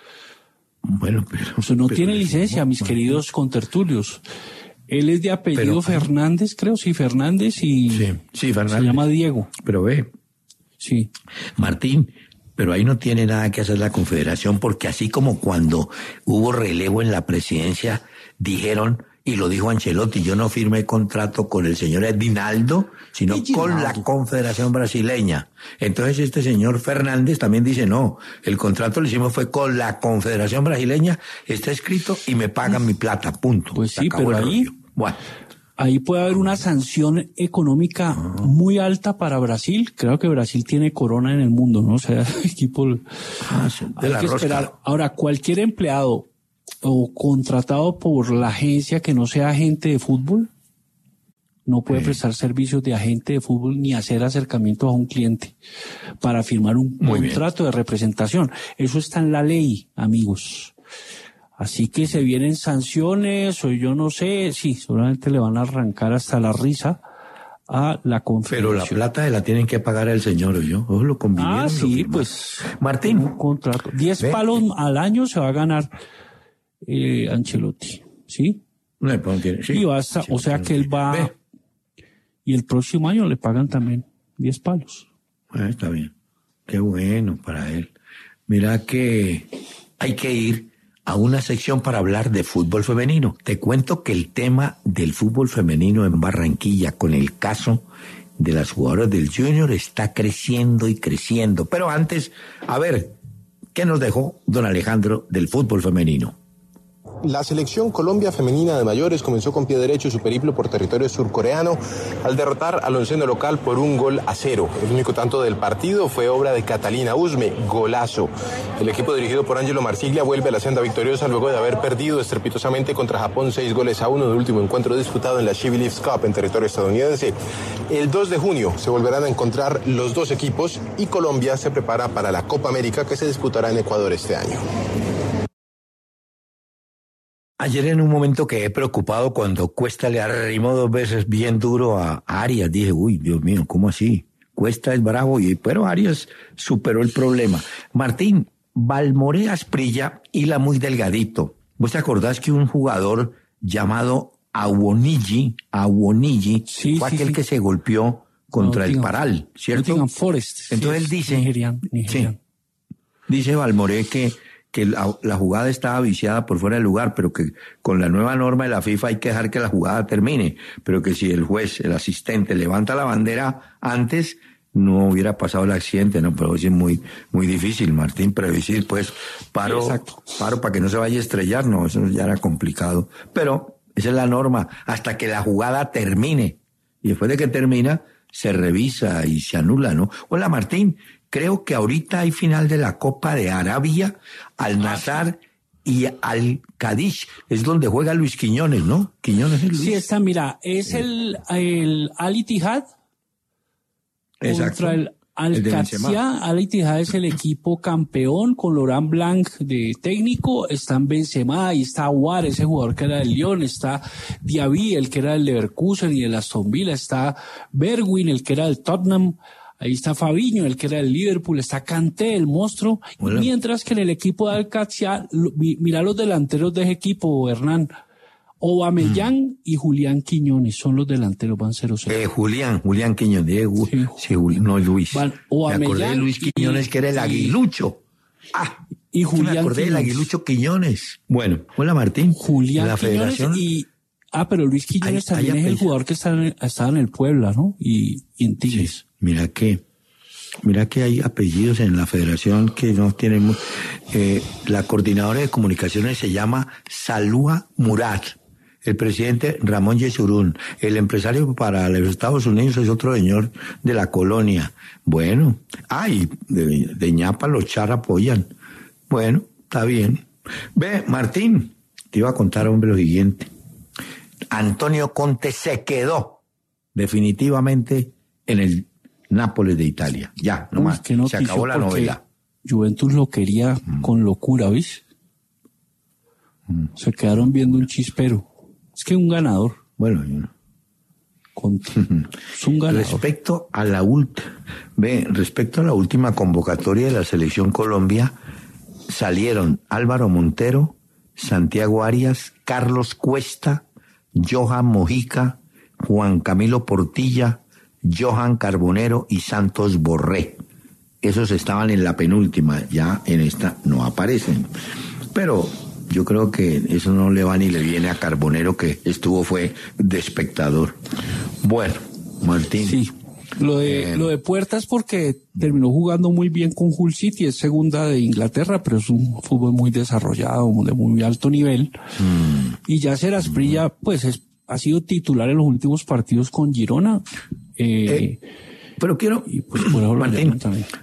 Bueno, pero... O sea, no pero tiene licencia, no, mis no, queridos contertulios. Él es de apellido pero, Fernández, creo, sí, Fernández, y sí, sí, Fernández. Se llama Diego. Pero ve, sí. Martín, pero ahí no tiene nada que hacer la Confederación, porque así como cuando hubo relevo en la presidencia, dijeron, y lo dijo Ancelotti, yo no firmé contrato con el señor Edinaldo, sino Edinaldo. con la Confederación Brasileña. Entonces este señor Fernández también dice, no, el contrato lo hicimos fue con la Confederación Brasileña, está escrito y me pagan mi plata, punto. Pues Se sí, acabó pero el ahí, rollo. Bueno. ahí puede haber una sanción económica muy alta para Brasil. Creo que Brasil tiene corona en el mundo, ¿no? O sea, equipo... Ah, sí, de hay la que rosca. esperar. Ahora, cualquier empleado o contratado por la agencia que no sea agente de fútbol no puede Sí. prestar servicios de agente de fútbol ni hacer acercamientos a un cliente para firmar un Muy bien. contrato de representación. Eso está en la ley, amigos. Así que se vienen sanciones o yo no sé, sí, seguramente le van a arrancar hasta la risa a la Pero Confederación. la plata se la tienen que pagar el señor, yo. Ojo, lo convinieron. Ah, lo sí, firmaron. pues Martín. un contrato. Diez Ve. palos al año se va a ganar eh, Ancelotti, ¿sí? No, pues, no tiene- sí. Y va a estar- Sí, o sea no que él tiene. va, Ve. y el próximo año le pagan también diez palos. Ah, está bien. Qué bueno para él. Mira que hay que ir a una sección para hablar de fútbol femenino. Te cuento que el tema del fútbol femenino en Barranquilla con el caso de las jugadoras del Junior está creciendo y creciendo. Pero antes, a ver, ¿qué nos dejó don Alejandro del fútbol femenino? La selección Colombia femenina de mayores comenzó con pie derecho su periplo por territorio surcoreano al derrotar al onceno local por un gol a cero. El único tanto del partido fue obra de Catalina Usme, golazo. El equipo dirigido por Ángelo Marsiglia vuelve a la senda victoriosa luego de haber perdido estrepitosamente contra Japón seis goles a uno en el último encuentro disputado en la She Believes Cup en territorio estadounidense. El dos de junio se volverán a encontrar los dos equipos y Colombia se prepara para la Copa América que se disputará en Ecuador este año. Ayer en un momento quedé preocupado cuando Cuesta le arrimó dos veces bien duro a Arias. Dije, uy, Dios mío, ¿cómo así? Cuesta es bravo, y pero Arias superó el problema. Martín, Balmoré Asprilla hila muy delgadito. ¿Vos te acordás que un jugador llamado Awoniji, Awoniji Sí, fue sí, aquel sí. que se golpeó contra el Nottingham- Paral, ¿cierto? Nottingham Forest. sí, Entonces él es dice, nigeriano, nigeriano. Sí. Dice Balmoré que, que la, la jugada estaba viciada por fuera del lugar, pero que con la nueva norma de la FIFA hay que dejar que la jugada termine, pero que si el juez, el asistente, levanta la bandera antes, no hubiera pasado el accidente, ¿no? Pero es muy, muy difícil, Martín, predecir, pues, paro, Sí, exacto. paro para que no se vaya a estrellar, no, eso ya era complicado. Pero esa es la norma, hasta que la jugada termine. Y después de que termina, se revisa y se anula, ¿no? Hola, Martín. Creo que ahorita hay final de la Copa de Arabia, Al Nassr y Al Cádiz. Es donde juega Luis Quiñones, ¿no? Quiñones es Luis. Sí, está, mira, es el, el Al Ittihad Exacto. contra el Al El de Qadsiya. Benzema. Al Ittihad es el equipo campeón con Laurent Blanc de técnico. Están Benzema, ahí está Aouar, ese jugador que era del Lyon, está Diaby, el que era del Leverkusen y del Aston Villa, está Bergwijn, el que era del Tottenham. Ahí está Fabinho, el que era del Liverpool, está Kanté, el monstruo. Hola. Mientras que en el equipo de Al Qadsiya, lo- mi- mira los delanteros de ese equipo, Hernán. Aubameyang Mm. y Julián Quiñones son los delanteros, van cero cero. Eh, Julián, Julián Quiñones. eh, Gu- Sí. sí, Juli- no Luis. Van Me Aubameyang acordé de Luis y- Quiñones, que era el y- aguilucho. Ah, y que Julián me acordé del Quiñones. aguilucho Quiñones. Bueno, hola, Martín. Julián En la Quiñones federación. y... Ah, pero Luis Quiñones Hay- hay también es el apellido. jugador que está en, estaba en el Puebla, ¿no? Y, y en Tigres. Mira que, mira que hay apellidos en la federación que no tienen, mu- eh, la coordinadora de comunicaciones se llama Salúa Murat, el presidente Ramón Yesurún, el empresario para los Estados Unidos es otro señor de la colonia. Bueno, ay, de, de ñapa los char apoyan. Bueno, está bien. Ve, Martín, te iba a contar, hombre, lo siguiente. Antonio Conte se quedó definitivamente en el Nápoles de Italia. Ya, Uy, nomás. qué Se noticia, acabó la porque novela. Juventus lo quería con locura, ¿ves? Se quedaron viendo un chispero. Es que un ganador. Bueno, yo no. Conte. Es un ganador. Respecto a la ult- ve, respecto a la última convocatoria de la Selección Colombia, salieron Álvaro Montero, Santiago Arias, Carlos Cuesta, Johan Mojica, Juan Camilo Portilla, Johan Carbonero y Santos Borré. Esos estaban en la penúltima, ya en esta no aparecen. Pero yo creo que eso no le va ni le viene a Carbonero, que estuvo fue de espectador. Bueno, Martín. Sí, lo de, eh, lo de Puerta es porque terminó jugando muy bien con Hull City, es segunda de Inglaterra, pero es un fútbol muy desarrollado, de muy alto nivel. Mm, y Yasser Asprilla, mm. pues es, ha sido titular en los últimos partidos con Girona. Eh, eh, pero quiero, y pues por ahora Martín,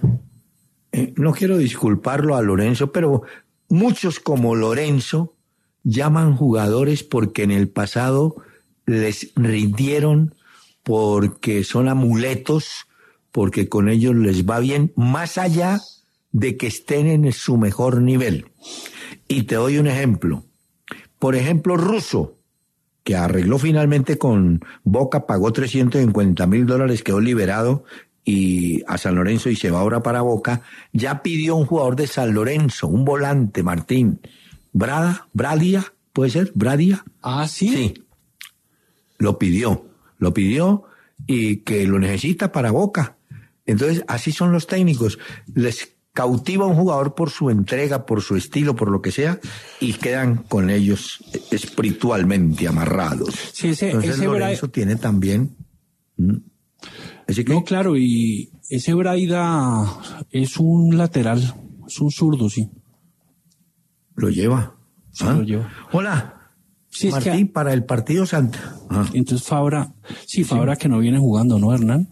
eh, no quiero disculparlo a Lorenzo, pero muchos como Lorenzo llaman jugadores porque en el pasado les rindieron, porque son amuletos, porque con ellos les va bien, más allá de que estén en su mejor nivel. Y te doy un ejemplo. Por ejemplo, Russo, que arregló finalmente con Boca, pagó trescientos cincuenta mil dólares, quedó liberado y a San Lorenzo y se va ahora para Boca, ya pidió un jugador de San Lorenzo, un volante, Martín. Brada, Bradia, ¿puede ser? Bradia. Ah, sí. Sí. Lo pidió, lo pidió y que lo necesita para Boca. Entonces, así son los técnicos. Les cautiva a un jugador por su entrega, por su estilo, por lo que sea, y quedan con ellos espiritualmente amarrados. Sí, ese, Entonces ese Lorenzo Bra... tiene también... ¿Mm? ¿Ese qué? No, claro, y ese Braida es un lateral, es un zurdo, sí. Lo lleva. Sí, ¿Ah? lo lleva. Hola, sí, Martín, es que... para el partido Santa. Ah. Entonces Fabra, sí, Fabra sí. Que no viene jugando, ¿no, Hernán?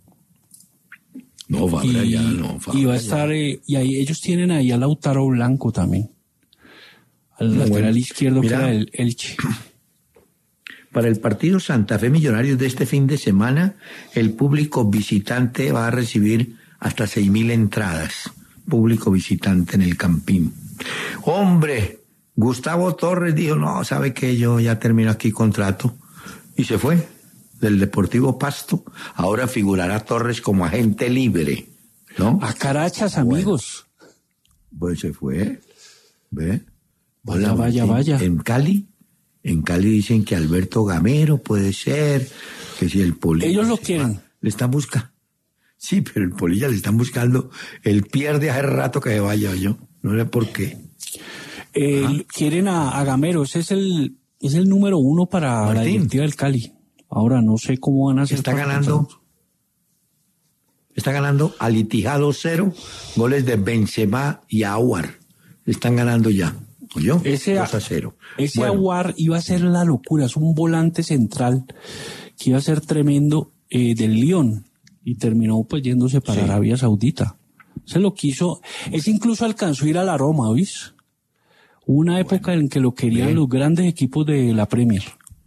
No, Fabra y, ya no. Fabra y va a estar, eh, y ahí ellos tienen ahí a Lautaro Blanco también. Al no, lateral bueno, izquierdo mira, que era el Elche. Para el partido Santa Fe Millonarios de este fin de semana, el público visitante va a recibir hasta seis mil entradas. Público visitante en el Campín. Hombre, Gustavo Torres dijo, no, ¿sabe qué? Yo ya termino aquí contrato. Y se fue del Deportivo Pasto. Ahora figurará Torres como agente libre, ¿no? A carachas, amigos. Bueno, pues se fue. ¿Ve? Vaya, vaya, vaya. En Cali. En Cali dicen que Alberto Gamero puede ser, que si el Polilla... Ellos lo quieren. Va, le están buscando. Sí, pero el Polilla le están buscando. Él pierde hace rato que se vaya yo. No sé por qué. Eh, quieren a, a Gamero. Ese es el, es el número uno para Martín, la directiva del Cali. Ahora no sé cómo van a hacer. Está ganando... Está ganando al Itijado cero, goles de Benzema y Aouar. Están ganando ya. ¿Yo? Ese, dos a cero. Ese bueno. Aouar iba a ser la locura, es un volante central que iba a ser tremendo eh, del Lyon y terminó pues yéndose para sí. Arabia Saudita. Se lo quiso, ese incluso alcanzó a ir a la Roma, ¿oís? Una época bueno, en que lo querían bien. Los grandes equipos de la Premier.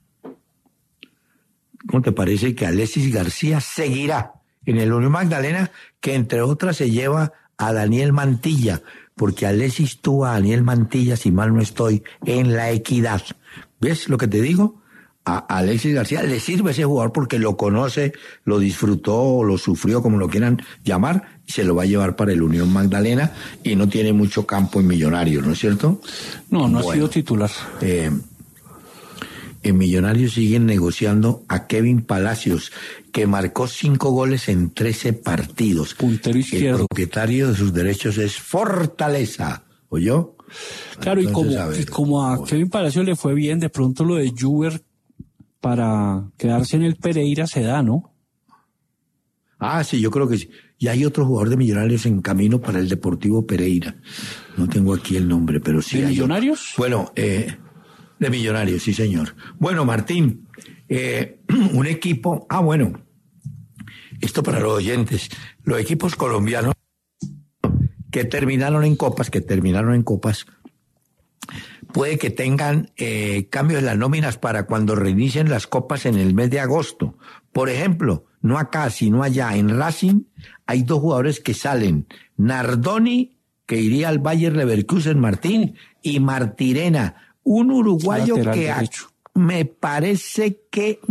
¿Cómo te parece que Alexis García seguirá en el Unión Magdalena, que entre otras se lleva a Daniel Mantilla? Porque Alexis tuvo a Daniel Mantilla, si mal no estoy, en La Equidad. ¿Ves lo que te digo? A Alexis García le sirve ese jugador porque lo conoce, lo disfrutó, lo sufrió, como lo quieran llamar, y se lo va a llevar para el Unión Magdalena y no tiene mucho campo en Millonarios, ¿no es cierto? No, no bueno, ha sido titular. Eh, en Millonarios siguen negociando a Kevin Palacios, que marcó cinco goles en trece partidos. Puntero izquierdo. El propietario de sus derechos es Fortaleza, ¿oyó? Claro, Entonces, y, como, a ver, y como a Kevin Palacios le fue bien, de pronto lo de Juber para quedarse en el Pereira se da, ¿no? Ah, sí, yo creo que sí. Y hay otro jugador de Millonarios en camino para el Deportivo Pereira. No tengo aquí el nombre, pero sí. ¿De hay Millonarios? Otro. Bueno, eh... De Millonarios, sí señor. Bueno, Martín, eh, un equipo, ah bueno, esto para los oyentes, los equipos colombianos que terminaron en copas, que terminaron en copas, puede que tengan eh, cambios en las nóminas para cuando reinicien las copas en el mes de agosto. Por ejemplo, no acá, sino allá, en Racing, hay dos jugadores que salen, Nardoni, que iría al Bayer Leverkusen, Martín, y Martirena, un uruguayo que a, me parece que me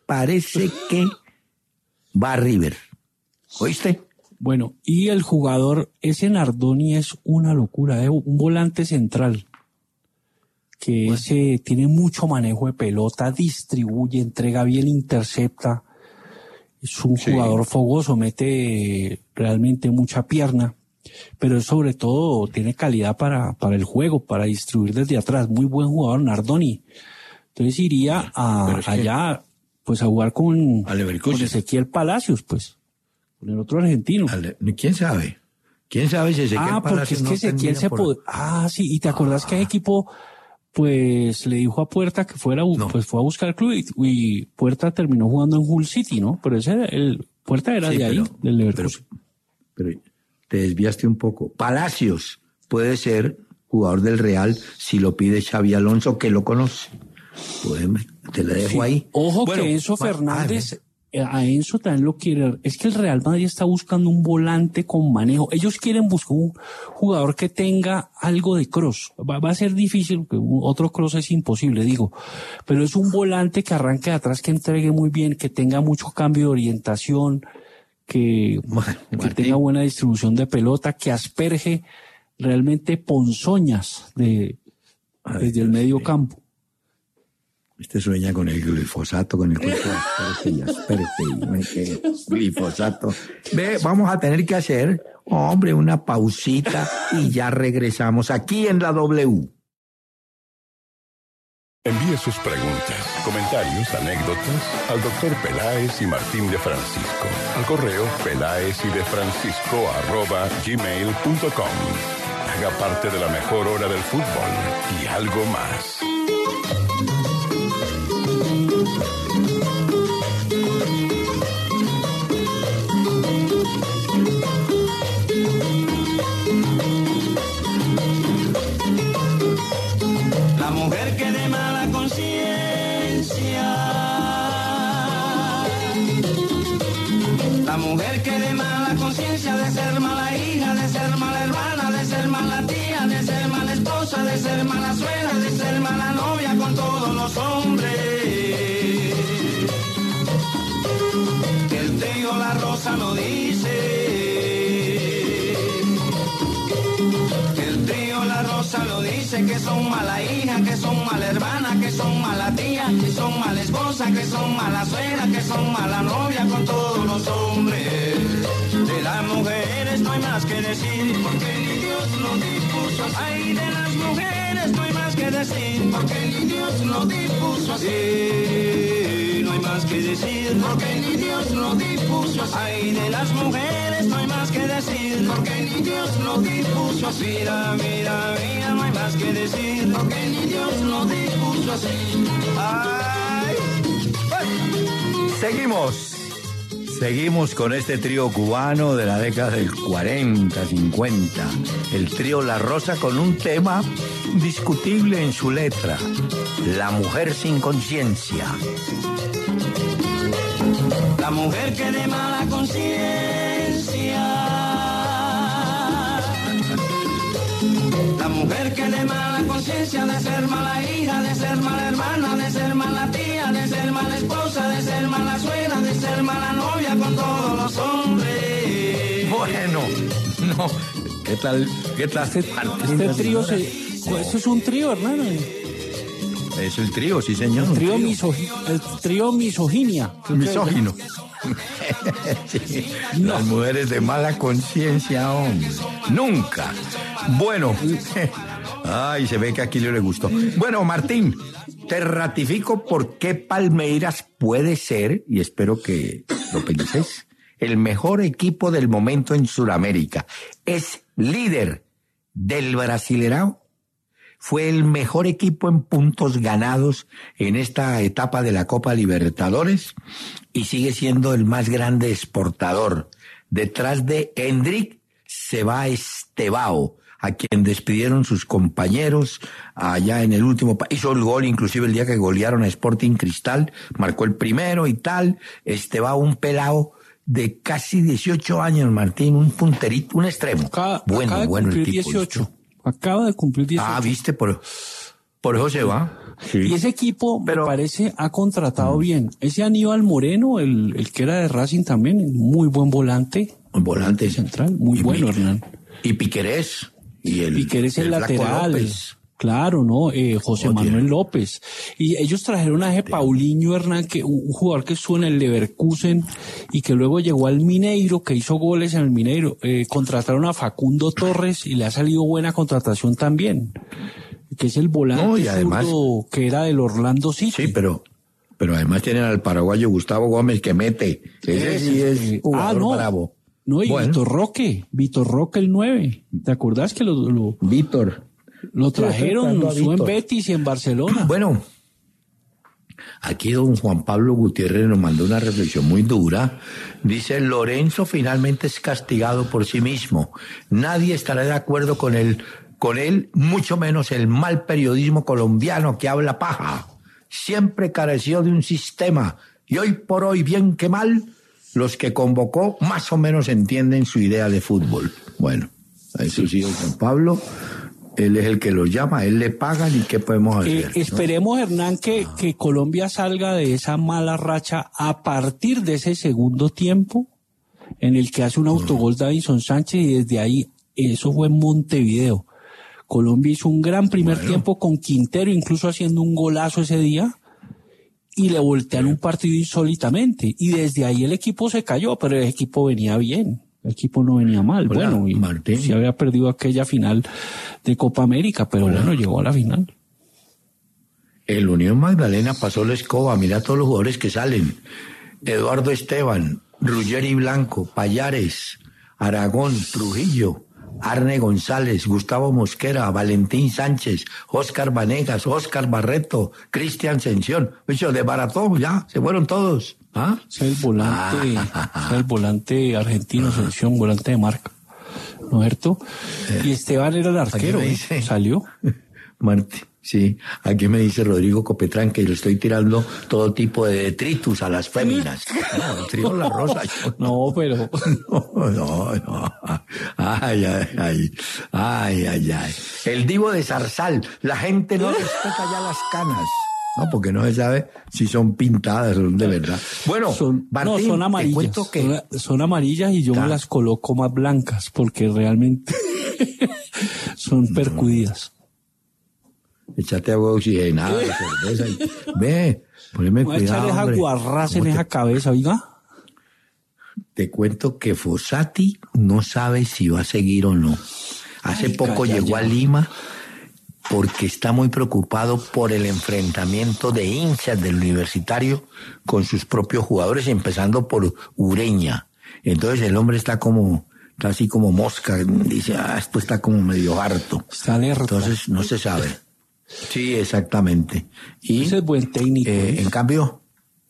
parece que va a River. ¿Oíste? Bueno, y el jugador, ese Nardoni es una locura, ¿eh? Un volante central que bueno. ese tiene mucho manejo de pelota, distribuye, entrega bien, intercepta. Es un sí. jugador fogoso, mete realmente mucha pierna, pero sobre todo tiene calidad para, para el juego, para distribuir desde atrás. Muy buen jugador, Nardoni. Entonces iría a, allá, pues a jugar con, con Ezequiel Palacios, pues. Con el otro argentino. ¿Quién sabe? ¿Quién sabe si Ezequiel Ah, porque es que no Ezequiel se por... puede... Ah, sí, y te acordás ah. que el equipo, pues, le dijo a Puerta que fuera, no. pues fue a buscar el club y, y Puerta terminó jugando en Hull City, ¿no? Pero ese era el... Puerta era sí, de pero, ahí, del Leverkusen. Pero, pero te desviaste un poco. Palacios puede ser jugador del Real si lo pide Xabi Alonso, que lo conoce. Pues, te lo dejo sí. ahí. Ojo bueno, que Enzo Fernández... Ah, a Enzo también lo quiere. Es que el Real Madrid está buscando un volante con manejo. Ellos quieren buscar un jugador que tenga algo de cross. Va, va a ser difícil, porque otro cross es imposible, digo. Pero es un volante que arranque de atrás, que entregue muy bien, que tenga mucho cambio de orientación, que, bueno, que tenga buena distribución de pelota, que asperge realmente ponzoñas de, Ay, desde el medio sí. campo. Este sueña con el glifosato, con el glifosato. Ve, vamos a tener que hacer, hombre, una pausita y ya regresamos aquí en la W. Envíe sus preguntas, comentarios, anécdotas al doctor Peláez y Martín de Francisco. Al correo peláez y de francisco arroba gmail punto com. Haga parte de la mejor hora del fútbol y algo más. La mujer que de mala conciencia, la mujer que de mala conciencia, de ser mala hija, de ser mala hermana, de ser mala tía, de ser mala esposa, de ser mala suegra, de ser mala novia con todos los hombres. El trío La Rosa lo dice. El trío La Rosa lo dice, que son mala hija, que son mala hermana, que son mala tía, que son mala esposa, que son mala suegra, que son mala novia con todos los hombres. De las mujeres no hay más que decir, porque ni Dios lo dispuso así. Ay, de las mujeres no hay más que decir, porque ni Dios lo dispuso así. No hay más que decir, porque ni Dios lo dispuso así. Ay, de las mujeres no hay más que decir, porque ni Dios lo dispuso así. Mira, mira, mira, no hay más que decir, porque ni Dios lo dispuso así. Ay, ay. Seguimos. Seguimos con este trío cubano de la década del cuarenta, cincuenta. El trío La Rosa, con un tema discutible en su letra: la mujer sin conciencia. La mujer que de mala conciencia, la mujer que de mala conciencia, de ser mala hija, de ser mala hermana, de ser mala tía, de ser mala esposa, de ser mala suegra, de ser mala novia con todos los hombres. Bueno, no, ¿qué tal? ¿Qué tal? Este, este trío, se, ¿eso es un trío, hermano? Es el trío, sí, señor. El trío, trío. Misogi, el trío misoginia. Misógino. Sí. No. Las mujeres de mala conciencia, hombre. Nunca. Bueno. Ay, se ve que a Aquilio le gustó. Bueno, Martín, te ratifico por qué Palmeiras puede ser, y espero que lo penséis, el mejor equipo del momento en Sudamérica. Es líder del Brasileirão. Fue el mejor equipo en puntos ganados en esta etapa de la Copa Libertadores y sigue siendo el más grande exportador. Detrás de Hendrik se va Estevao, a quien despidieron sus compañeros allá en el último... Hizo el gol inclusive el día que golearon a Sporting Cristal, marcó el primero y tal. Estevao, un pelao de casi dieciocho años, Martín, un punterito, un extremo. Acá, bueno, acaba bueno el tipo. dieciocho. Acaba de cumplir dieciocho. Ah, viste, por... Por eso se va. Sí. Y ese equipo, Pero, me parece, ha contratado mm. bien. Ese Aníbal Moreno, el, el que era de Racing también, muy buen volante. Un volante central, muy y, bueno, Hernán. Y Piquerés. Y el, Piquerés el, el lateral. Claro, ¿no? Eh, José oh, Manuel tío. López. Y ellos trajeron a ese Paulinho Hernán, que un jugador que estuvo en el Leverkusen y que luego llegó al Mineiro, que hizo goles en el Mineiro. Eh, contrataron a Facundo Torres y le ha salido buena contratación también. Que es el volante no, y además, que era del Orlando City. Sí, pero, pero además tienen al paraguayo Gustavo Gómez que mete. Ese es, sí es eh, ah, no. bravo. No, y bueno. Vitor Roque, Vitor Roque el nueve. ¿Te acordás que lo... lo Víctor. Lo trajeron, estuvo en Betis y en Barcelona. Bueno, aquí don Juan Pablo Gutiérrez nos mandó una reflexión muy dura. Dice, Lorenzo finalmente es castigado por sí mismo. Nadie estará de acuerdo con él, con él, mucho menos el mal periodismo colombiano que habla paja. Siempre careció de un sistema y hoy por hoy, bien que mal, los que convocó más o menos entienden su idea de fútbol. Bueno, eso sí, don Juan Pablo... Él es el que los llama, él le pagan y ¿qué podemos hacer? Eh, esperemos, ¿no? Hernán, que, que Colombia salga de esa mala racha a partir de ese segundo tiempo en el que hace un autogol Davinson Sánchez y desde ahí, eso fue en Montevideo. Colombia hizo un gran primer bueno. tiempo con Quintero, incluso haciendo un golazo ese día, y le voltean un partido insólitamente. Y desde ahí el equipo se cayó, pero el equipo venía bien. El equipo no venía mal. Hola, bueno, y Martín. Se había perdido aquella final de Copa América, pero Hola. bueno, llegó a la final. El Unión Magdalena pasó la escoba, mira todos los jugadores que salen. Eduardo Esteban, Ruggeri Blanco, Payares, Aragón, Trujillo, Arne González, Gustavo Mosquera, Valentín Sánchez, Óscar Vanegas, Óscar Barreto, Cristian Sención. Eso de barato, ya, se fueron todos. ¿Ah? Es el volante, es el volante argentino, Sención, volante de marca, ¿no es cierto? Eh, y Esteban era el arquero, ¿eh? Salió. Martín, sí, aquí me dice Rodrigo Copetrán que le estoy tirando todo tipo de detritus a las féminas. No, tiro la rosa. Yo no. no, pero... No, no, no. Ay, ay, ay, ay, ay, ay. El divo de Zarzal, la gente no respeta ya las canas. No, porque no se sabe si son pintadas o son de verdad. Bueno, son, Martín, no, son amarillas. Que... Son, son amarillas y yo ¿tá? me las coloco más blancas porque realmente son percudidas. Échate agua oxigenada, cerveza. Y... Ve, poneme no cuidado. Echarle esa guarraza en te... esa cabeza, oiga. Te cuento que Fossati no sabe si va a seguir o no. Hace Ay, poco calla, llegó ya. a Lima porque está muy preocupado por el enfrentamiento de hinchas del Universitario con sus propios jugadores, empezando por Ureña. Entonces el hombre está como, está así como mosca, dice, ah, esto está como medio harto. Está alerta. Entonces no se sabe. Sí, exactamente. Y ese es buen técnico. Eh, en cambio,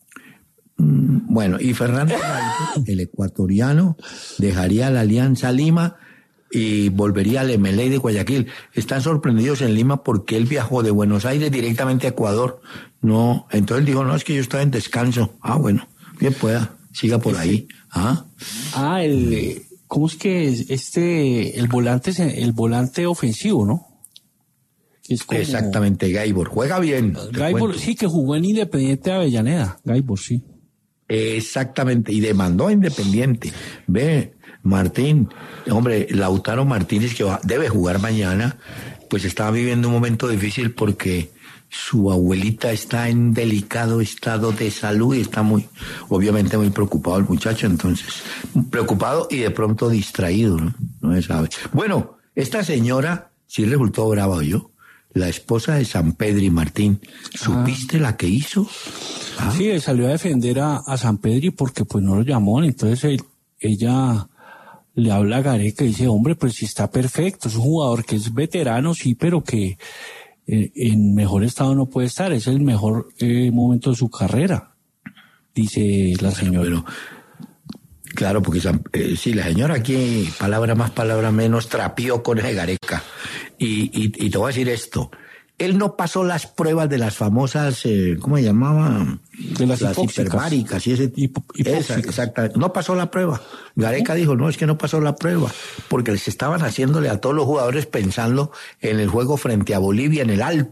mmm, bueno, y Fernando Gaito, el ecuatoriano, dejaría la Alianza Lima y volvería al M L A de Guayaquil. Están sorprendidos en Lima porque él viajó de Buenos Aires directamente a Ecuador. No, entonces dijo, no, es que yo estaba en descanso. Ah, bueno, bien pueda, siga por ahí. Ah, ah el, ¿cómo es que este, el volante, el volante ofensivo, ¿no? Es como... Exactamente, Gaibor. Juega bien. Gaibor, sí, que jugó en Independiente de Avellaneda. Gaibor, sí. Exactamente, y demandó a Independiente. Ve, Martín, hombre, Lautaro Martínez, que va, debe jugar mañana, pues estaba viviendo un momento difícil porque su abuelita está en delicado estado de salud y está muy, obviamente muy preocupado el muchacho, entonces, preocupado y de pronto distraído, ¿no? No se sabe. Bueno, esta señora sí resultó brava, yo. La esposa de San Pedro y Martín, ¿supiste ah. la que hizo? Ah. Sí, salió a defender a, a San Pedro porque pues no lo llamó, entonces él, ella le habla a Gareca y dice, hombre, pues sí está perfecto, es un jugador que es veterano, sí, pero que eh, en mejor estado no puede estar, es el mejor eh, momento de su carrera, dice la señora. Pero, claro, porque eh, sí, la señora aquí, palabra más, palabra menos, trapió con ese Gareca. Y, y, y te voy a decir esto, él no pasó las pruebas de las famosas, eh, ¿cómo se llamaban? De las, las hiperbáricas y ese tipo. Exactamente. No pasó la prueba. Gareca ¿Eh? dijo, no, es que no pasó la prueba, porque les estaban haciéndole a todos los jugadores pensando en el juego frente a Bolivia en el Alto.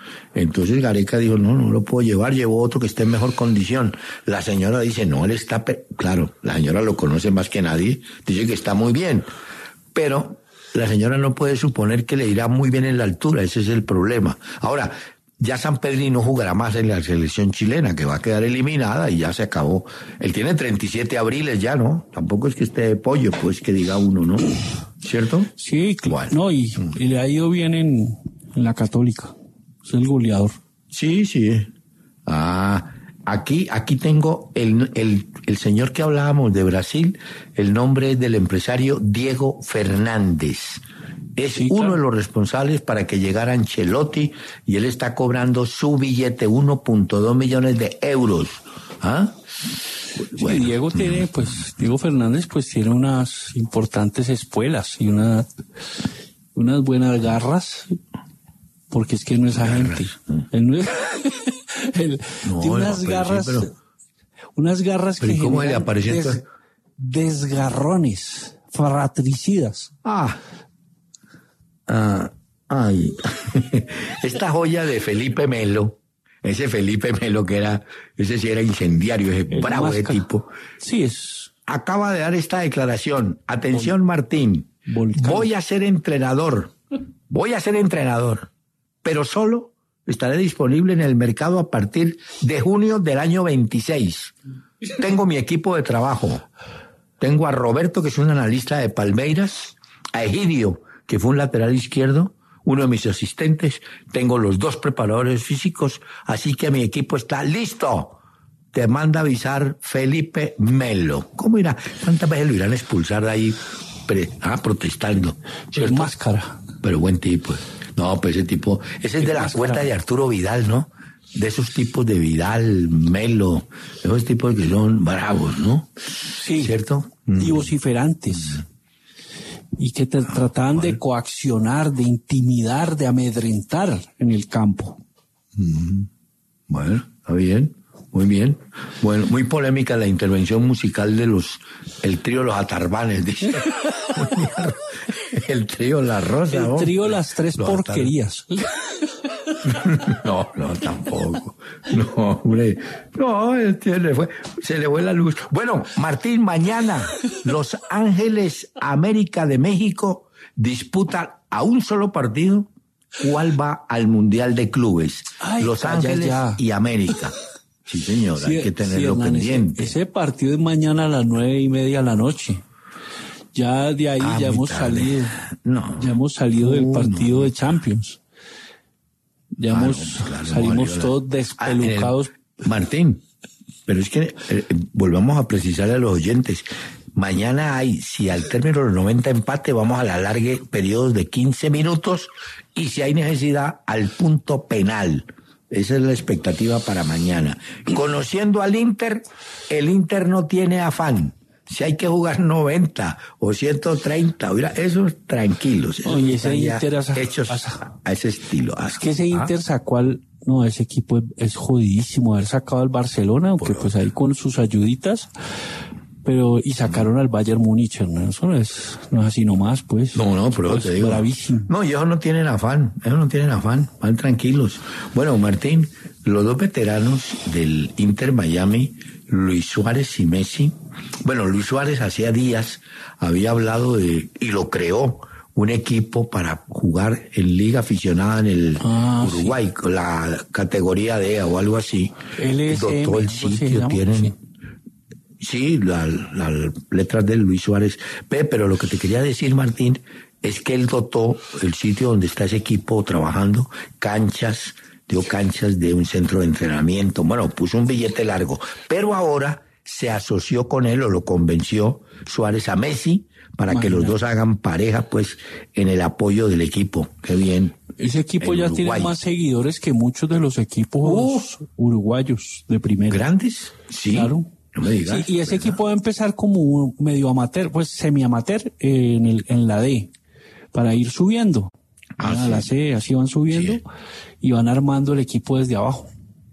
Entonces Gareca dijo, no, no lo puedo llevar, llevo otro que esté en mejor condición. La señora dice, no, él está, pe-". claro, la señora lo conoce más que nadie, dice que está muy bien, pero la señora no puede suponer que le irá muy bien en la altura, ese es el problema. Ahora, ya Sampedri no jugará más en la selección chilena, que va a quedar eliminada y ya se acabó. Él tiene treinta y siete abriles ya, ¿no? Tampoco es que esté de pollo, pues que diga uno, ¿no? ¿Cierto? Sí, Bueno. no, y, y le ha ido bien en, en la Católica. Es el goleador. Sí, sí. Ah, aquí, aquí tengo el, el, el señor que hablábamos de Brasil, el nombre es del empresario Diego Fernández. Es Sí, uno claro. de los responsables para que llegara Ancelotti y él está cobrando su billete, uno punto dos millones de euros. ¿Ah? Sí, Bueno, Diego tiene, pues, Diego Fernández, pues tiene unas importantes espuelas y una, unas buenas garras, porque es que no es agente. Él no es, él No, tiene no, unas pero garras, sí, pero- unas garras pero que ¿y cómo le generan apareció des- entonces? desgarrones, fratricidas. Ah. Ah, ay. Esta joya de Felipe Melo, ese Felipe Melo que era, ese sí era incendiario, ese El bravo de máscara. tipo, Sí, es acaba de dar esta declaración. Atención, Martín. Volcán. Voy a ser entrenador. Voy a ser entrenador. Pero solo estaré disponible en el mercado a partir de junio del año veintiséis. Tengo mi equipo de trabajo. Tengo a Roberto, que es un analista de Palmeiras, a Egidio, que fue un lateral izquierdo, uno de mis asistentes. Tengo los dos preparadores físicos, así que mi equipo está listo. Te manda avisar Felipe Melo. ¿Cómo irá? ¿Cuántas veces lo irán a expulsar de ahí? Pre- ah, protestando. el ¿Cierto? máscara. Pero buen tipo. No, pues ese tipo, ese es de la máscara. cuenta de Arturo Vidal, ¿no? De esos tipos de Vidal, Melo, esos tipos que son bravos, ¿no? Sí. ¿Cierto? Y vociferantes. Y que te trataban de coaccionar, de intimidar, de amedrentar en el campo. Bueno, está bien, muy bien. Bueno, muy polémica la intervención musical de los, el trío Los Atarbanes, dice. El trío La Rosa. El ¿no? trío Las Tres Los Atar- Porquerías. No, no, tampoco. No, hombre. No, este le fue, se le fue la luz. Bueno, Martín, mañana Los Ángeles América de México disputa a un solo partido cuál va al Mundial de Clubes. Ay, Los calla Ángeles ya. y América. Sí, señor, hay que tenerlo Hernán, ese- pendiente. Ese, partido es mañana a las nueve y media de la noche. Ya de ahí Ah, ya muy hemos tarde. salido. No. Ya hemos salido del Uh, partido no. de Champions. Ya Ah, hemos, no, claro, salimos valió la- todos Ah, en el- despelucados. Martín, pero es que eh, volvamos a precisarle a los oyentes. Mañana hay, si al término de los noventa empate, vamos a la largue periodos de quince minutos y si hay necesidad, al punto penal. Esa es la expectativa para mañana. Conociendo al Inter, el Inter no tiene afán. Si hay que jugar noventa o ciento treinta, mira, esos tranquilos. esos Oye, ese están ya Inter asa- hechos asa- a ese estilo. Es que ese Ah, Inter sacó al... No, ese equipo es, es jodidísimo haber sacado al Barcelona, aunque pues ahí con sus ayuditas, pero y sacaron al Bayern Múnich, ¿no? Eso no es, no es así nomás, pues. No, no, pero Es te digo. bravísimo. No, y ellos no tienen afán, ellos no tienen afán, van tranquilos. Bueno, Martín, los dos veteranos del Inter Miami, Luis Suárez y Messi, bueno, Luis Suárez hacía días había hablado de, y lo creó, un equipo para jugar en liga aficionada en el Ah, Uruguay, con la categoría D o algo así. L S M, Dotó el algo se sitio, llama, tienen... sí. Sí, las la, la letras de Luis Suárez. Pe, pero lo que te quería decir, Martín, es que él dotó el sitio donde está ese equipo trabajando, canchas, dio canchas de un centro de entrenamiento. Bueno, puso un billete largo. Pero ahora se asoció con él o lo convenció Suárez a Messi para que los Imagínate. dos hagan pareja, pues, en el apoyo del equipo. Qué bien. Ese equipo El ya Uruguay. tiene más seguidores que muchos de los equipos uruguayos de primera. ¿Grandes? Sí. Claro. No me digas. Sí, y ese ¿verdad? equipo va a empezar como medio amateur, pues semi-amateur eh, en, el, en la D, para ir subiendo. Ah, a sí. la C, así van subiendo Sí. y van armando el equipo desde abajo.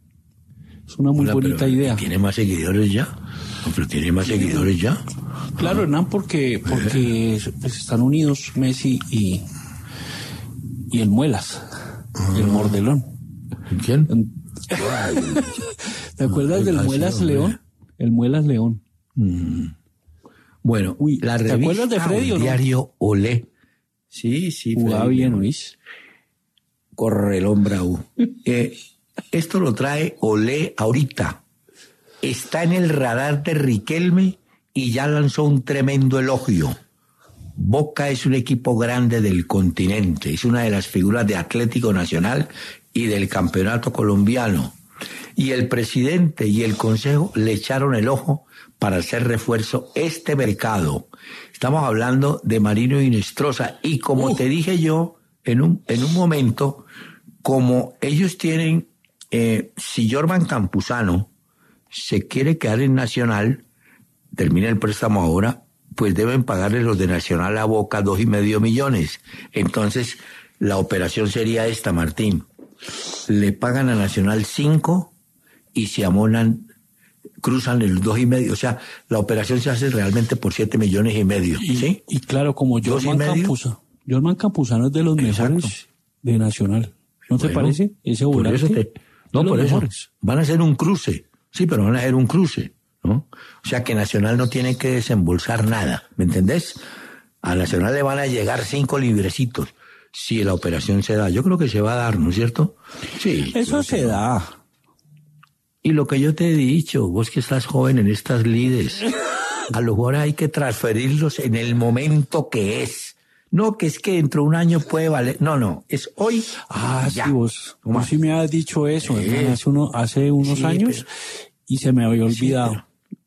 Es una muy Hola, bonita pero idea. ¿Tiene más seguidores ya? No, pero tiene más seguidores ya. Claro, Hernán, porque, porque pues, están unidos Messi y, y el Muelas, Ah. el Mordelón. ¿Quién? ¿Te acuerdas Ay, del ay, Muelas sí, León? El Muelas León. Mm. Bueno, Uy, la ¿te revista acuerdas de Freddy o o el no? diario Olé. Sí, sí. Jugaba Freddy bien, León. Luis. Correlón bravo. Eh, esto lo trae Olé ahorita. Está en el radar de Riquelme y ya lanzó un tremendo elogio. Boca es un equipo grande del continente, es una de las figuras de Atlético Nacional y del campeonato colombiano. Y el presidente y el consejo le echaron el ojo para hacer refuerzo este mercado. Estamos hablando de Marino y Inestrosa. Y como uh. te dije yo, en un, en un momento, como ellos tienen, eh, si Jorman Campuzano se quiere quedar en Nacional, termina el préstamo ahora, pues deben pagarle los de Nacional a Boca dos y medio millones. Entonces, la operación sería esta, Martín. Le pagan a Nacional cinco y se amonan, cruzan el dos y medio. O sea, la operación se hace realmente por siete millones y medio. Y, ¿sí? y claro, como Jorman Campuzano, Jorman Campuzano es de los Exacto. mejores de Nacional. ¿No te bueno, parece? Ese volante. Por eso te, no, por eso. Mejores. Van a hacer un cruce. Sí, pero van a hacer un cruce. ¿no? O sea que Nacional no tiene que desembolsar nada, ¿me entendés? A Nacional le van a llegar cinco librecitos si la operación se da. Yo creo que se va a dar, ¿no es cierto? Sí. Eso se da. Y lo que yo te he dicho, vos que estás joven en estas lides, a lo mejor hay que transferirlos en el momento que es. No, que es que dentro de un año puede valer. No, no, es hoy. Ah, ya. Sí, vos, vos sí me has dicho eso, eh, hermano, hace, uno, hace unos sí, años pero, y se me había olvidado. Sí, pero,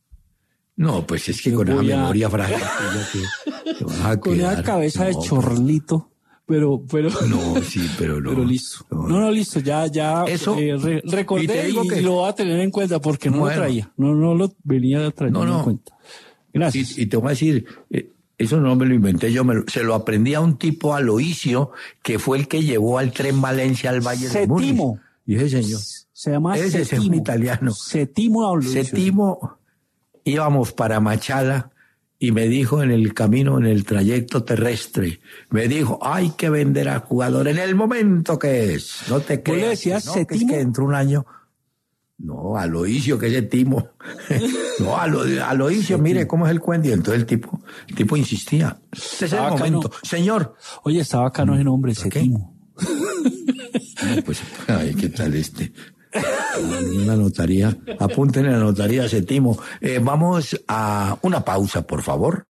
no, pues es que yo con esa a... memoria frágil te, te vas a con esa cabeza no, de chorlito. Pero, pero. No, sí, pero no. Pero listo. No, no, no listo, ya, ya. Eso. Eh, re, recordé y, y que... lo voy a tener en cuenta porque no bueno. lo traía. No, no lo venía trayendo no, no. en cuenta. Gracias. Y, y te voy a decir, eh, eso no me lo inventé yo, me lo, se lo aprendí a un tipo, Aloisio, que fue el que llevó al Tren Valencia al Valle de Múnich. Setimo. Y ese señor. Se llama ese Setimo. Es un italiano. Setimo Aloisio. Setimo. Íbamos para Machala y me dijo en el camino, en el trayecto terrestre, me dijo, hay que vender al jugador en el momento que es. No te creas. ¿Le decías no, Setimo? Que es que dentro de un año. No, Aloisio, que es el Timo. No, Alo, Aloisio, mire cómo es el cuento. Y entonces el tipo, el tipo insistía. Ese es el momento. Señor. Oye, estaba acá no ese nombre, Setimo. No, pues, ay, ¿qué tal este? Una notaría, apunten en la notaría, Setimo. Eh, vamos a una pausa, por favor.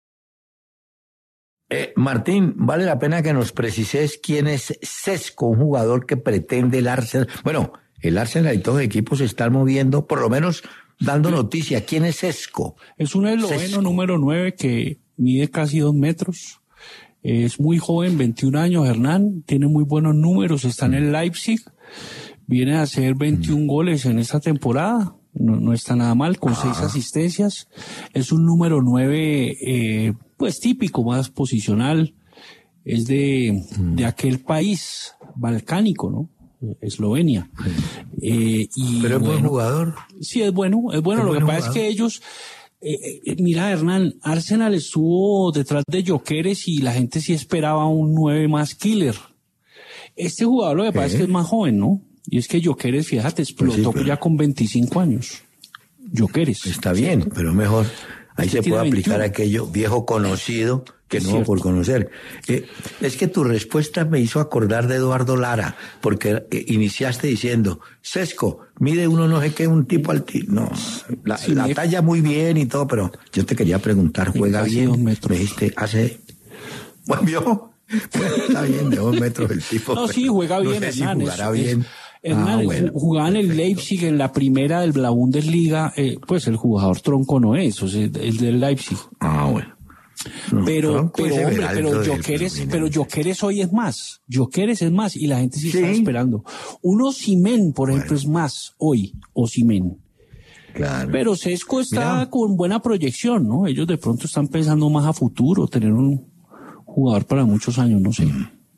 Eh, Martín, vale la pena que nos precises quién es Sesco, un jugador que pretende el Arsenal. Bueno, el Arsenal y todos los equipos se están moviendo, por lo menos dando noticia. ¿Quién es Sesco? Es un esloveno número nueve que mide casi dos metros. Es muy joven, veintiún años, Hernán. Tiene muy buenos números. Está en el Leipzig. Viene a hacer veintiún mm. goles en esta temporada. No, no está nada mal, con ah. seis asistencias. Es un número nueve, eh, pues típico, más posicional. Es de, mm. de aquel país balcánico, ¿no? Eslovenia. Eh, y Pero es bueno, buen jugador. Sí, es bueno, es bueno. Es Lo que pasa jugador. es que ellos, eh, eh, mira, Hernán, Arsenal estuvo detrás de Gyökeres y la gente sí esperaba un nueve más killer. Este jugador lo que pasa ¿Eh? es que es más joven, ¿no? Y es que Gyökeres, fíjate, explotó pues sí, pero... ya con veinticinco años. Gyökeres. Está bien, ¿cierto? Pero mejor. Ahí se puede aplicar veintiuno. Aquello viejo conocido que es no cierto. Por conocer. Eh, es que tu respuesta me hizo acordar de Eduardo Lara, porque eh, iniciaste diciendo, Sesco, mide uno no sé qué, un tipo alti... No, la, sí, la me... talla muy bien y todo, pero yo te quería preguntar, ¿juega bien? Me dijiste, hace... Bueno, ¿vio? Está bien, de dos metros el tipo. No, sí, juega bien, no sé Hernán. Si jugará es, bien. Es, Hernán, ah, bueno, jugaba en el Leipzig, en la primera del la Bundesliga, eh, pues el jugador tronco no es, o sea, el del Leipzig. Ah, bueno. No, pero, pero hombre, pero Gyökeres, pero Gyökeres hoy es más. Gyökeres es más y la gente sí, sí. está esperando. Un Osimhen, por ejemplo, bueno. es más hoy, Osimhen. Claro. Pero Sesco está Mira. con buena proyección, ¿no? Ellos de pronto están pensando más a futuro, tener un jugador para muchos años, no sé.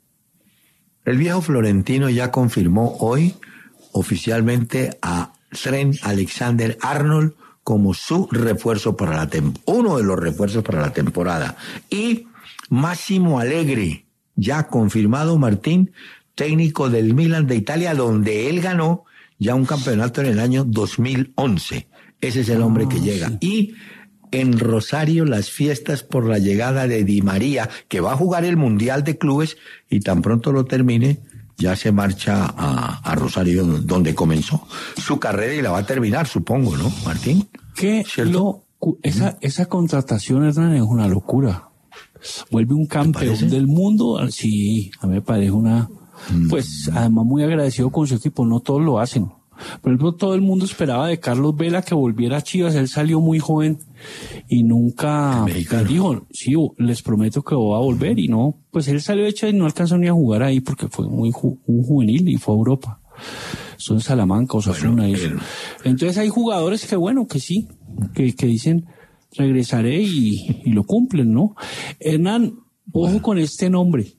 El viejo Florentino ya confirmó hoy oficialmente a Trent Alexander-Arnold como su refuerzo para la temporada, uno de los refuerzos para la temporada. Y Máximo Allegri, ya confirmado, Martín, técnico del Milan de Italia, donde él ganó ya un campeonato en el año dos mil once. Ese es el hombre Ah, que llega. sí. Y en Rosario, las fiestas por la llegada de Di María, que va a jugar el Mundial de Clubes y tan pronto lo termine, ya se marcha a, a Rosario, donde comenzó su carrera y la va a terminar, supongo, ¿no, Martín? Que ¿Cierto? lo, esa, esa contratación, Hernán, es una locura. Vuelve un campeón parece? del mundo. Sí, a mí me parece una... Pues además muy agradecido con su equipo, no todos lo hacen. Por ejemplo, todo el mundo esperaba de Carlos Vela que volviera a Chivas, él salió muy joven y nunca El mexicano. dijo, sí, les prometo que va a volver, y no, pues él salió hecho y no alcanzó ni a jugar ahí porque fue muy ju- un juvenil y fue a Europa. Son Salamanca, Osasuna, Bueno, y eso. el- Entonces hay jugadores que bueno, que sí, que, que dicen regresaré y, y lo cumplen, ¿no? Hernán, ojo con este nombre.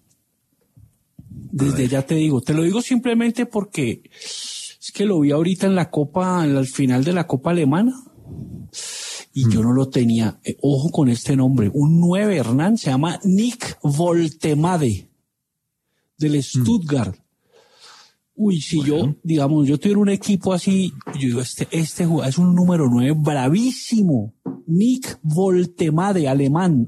Desde ya te digo, te lo digo simplemente porque es que lo vi ahorita en la Copa, en el final de la Copa Alemana, y yo no lo tenía. Eh, ojo con este nombre, un nueve, Hernán, se llama Nick Voltemade, del Stuttgart. Uy, si yo, digamos, yo tuviera un equipo así, yo digo, este, este jugador es un número nueve bravísimo. Nick Voltemade, alemán.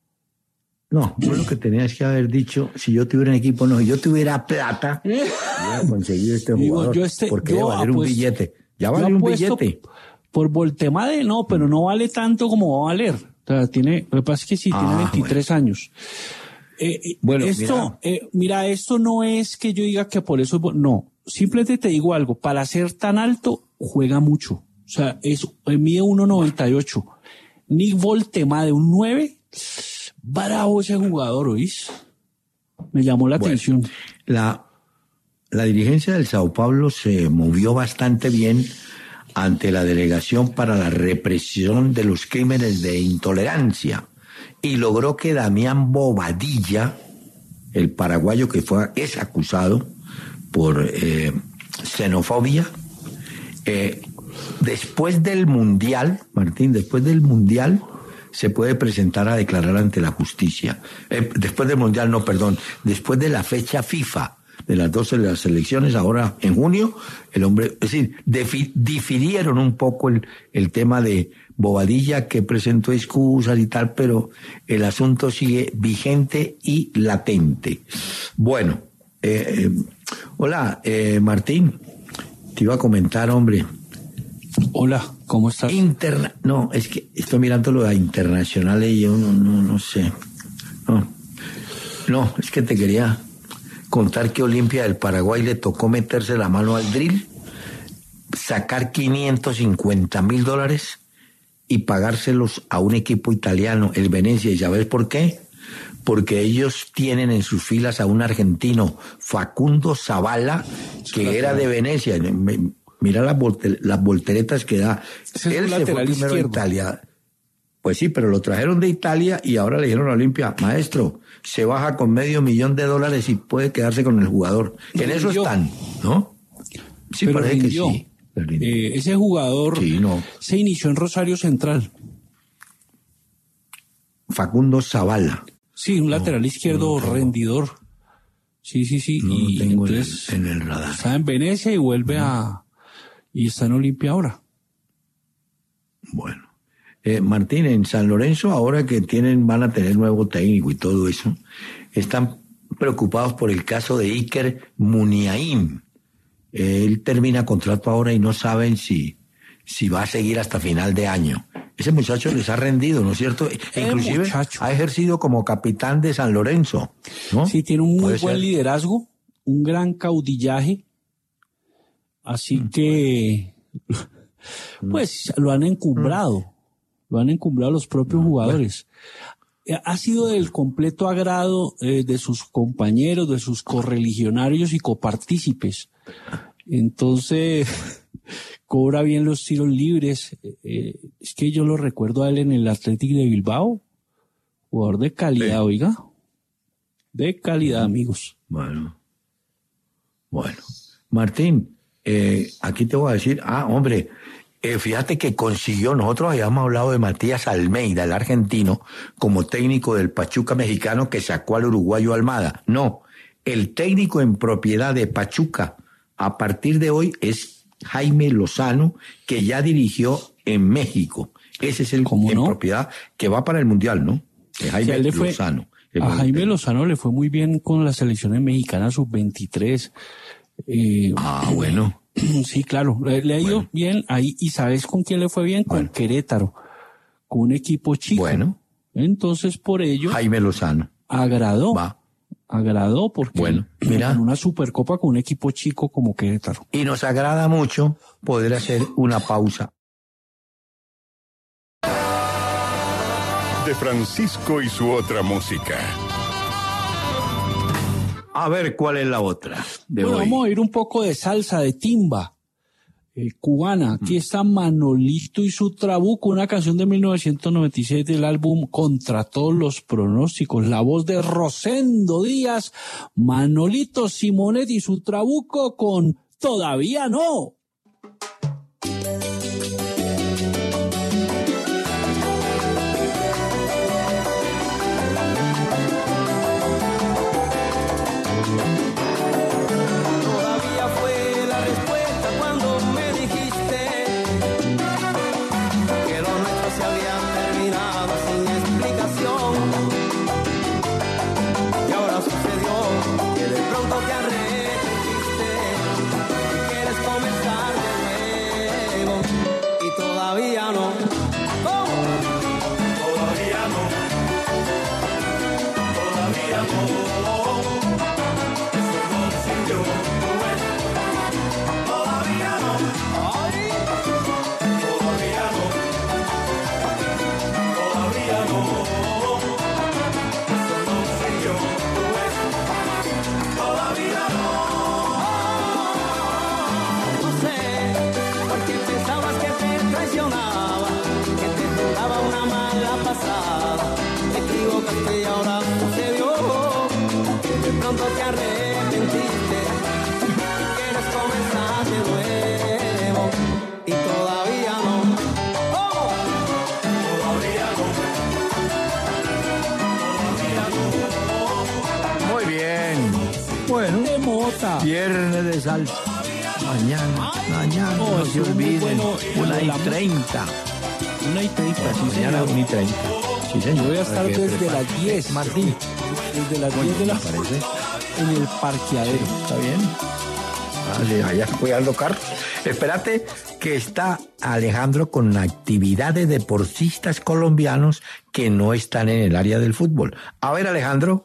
No, yo lo que tenías que haber dicho, si yo tuviera un equipo, no, si yo tuviera plata, hubiera conseguido este Digo, jugador, yo este- porque yo debe valer un apuesto- billete. Ya yo vale un apuesto billete. Por Voltemade, no, pero no vale tanto como va a valer. O sea, tiene, lo que pasa es que sí, tiene Ah, veintitrés años. Eh, eh, Bueno, esto, mira. Eh, mira, esto no es que yo diga que por eso es bu- no. Simplemente te digo algo, para ser tan alto, juega mucho. O sea, es, eh, mide uno noventa y ocho. Nick Voltemade, un nueve, bravo ese jugador, ¿oís? Me llamó la Bueno, atención. La, la dirigencia del Sao Paulo se movió bastante bien ante la Delegación para la Represión de los Crímenes de Intolerancia y logró que Damián Bobadilla, el paraguayo que fue, es acusado por eh, xenofobia, eh, después del Mundial, Martín, después del Mundial, se puede presentar a declarar ante la justicia. Eh, después del Mundial, no, perdón, después de la fecha FIFA, de las doce de las elecciones, ahora en junio, el hombre, es decir, defi- difirieron un poco el, el tema de Bobadilla, que presentó excusas y tal, pero el asunto sigue vigente y latente. Bueno, eh, eh, hola, eh, Martín, te iba a comentar, hombre. Hola, ¿cómo estás? Interna no, es que estoy mirando lo de internacionales y yo no, no, no sé. No, no, es que te quería contar que Olimpia del Paraguay le tocó meterse la mano al drill, sacar quinientos cincuenta mil dólares y pagárselos a un equipo italiano, el Venecia. ¿Y sabes por qué? Porque ellos tienen en sus filas a un argentino, Facundo Zavala, que era de Venecia. Me- Mira las, volte- las volteretas que da. Ese es Él un se fue lateral primero a izquierdo. Italia. Pues sí, pero lo trajeron de Italia y ahora le dijeron a Olimpia, maestro, se baja con medio millón de dólares y puede quedarse con el jugador. En eso Rindió. están, ¿no? Sí, Pero parece rindió. que sí. Pero rindió. Eh, ese jugador Sí, no. se inició en Rosario Central. Facundo Zavala. Sí, un lateral izquierdo rendidor. Sí, sí, sí. No lo y tengo en el- entonces en el radar. está en Venecia y vuelve a... Y está en Olimpia ahora. Bueno. Eh, Martín, en San Lorenzo, ahora que tienen, van a tener nuevo técnico y todo eso, están preocupados por el caso de Iker Muniain. Eh, él termina contrato ahora y no saben si, si va a seguir hasta final de año. Ese muchacho les ha rendido, ¿no es cierto? E inclusive muchacho. ha ejercido como capitán de San Lorenzo, ¿no? Sí, tiene un muy Puede buen ser. liderazgo, un gran caudillaje. Así Mm, que, pues, lo han encumbrado. Lo han encumbrado los propios jugadores. Eh, Ha sido del completo agrado eh, de sus compañeros, de sus correligionarios y copartícipes. Entonces, cobra bien los tiros libres. Eh, es que yo lo recuerdo a él en el Athletic de Bilbao. Jugador de calidad, Sí. oiga. De calidad, amigos. Bueno. Bueno. Martín, eh, aquí te voy a decir, ah, hombre, eh, fíjate que consiguió, nosotros habíamos hablado de Matías Almeida, el argentino, como técnico del Pachuca mexicano que sacó al uruguayo Almada. No, el técnico en propiedad de Pachuca a partir de hoy es Jaime Lozano, que ya dirigió en México. Ese es el en no? propiedad que va para el Mundial, ¿no? De Jaime sí, fue, Lozano. A Jaime Lozano le fue muy bien con las selecciones mexicanas sub veintitrés. Eh, ah, bueno. Sí, claro. Le, le ha ido bueno. bien ahí. ¿Y sabes con quién le fue bien? Con bueno. Querétaro. Con un equipo chico. Bueno. Entonces, por ello. Jaime Lozano. Agradó. Va. Agradó porque bueno, mira, en una Supercopa con un equipo chico como Querétaro. Y nos agrada mucho poder hacer una pausa. De Francisco y su otra música. A ver cuál es la otra de bueno, hoy. Vamos a ir un poco de salsa, de timba eh, cubana. Aquí está Manolito y su Trabuco, una canción de mil novecientos noventa y seis del álbum Contra todos los pronósticos. La voz de Rosendo Díaz, Manolito Simonet y su Trabuco con Todavía No. Viernes de salsa. Mañana, mañana, no, no se olviden. Bueno, una y treinta. Una y treinta, sí, mañana una y treinta. Sí, señor. Yo voy a estar desde las diez, Martín. Desde las diez de la parece en el parqueadero. Sí, está bien. Vale, allá cuidando carros. Espérate que está Alejandro con actividades de deportistas colombianos que no están en el área del fútbol. A ver, Alejandro.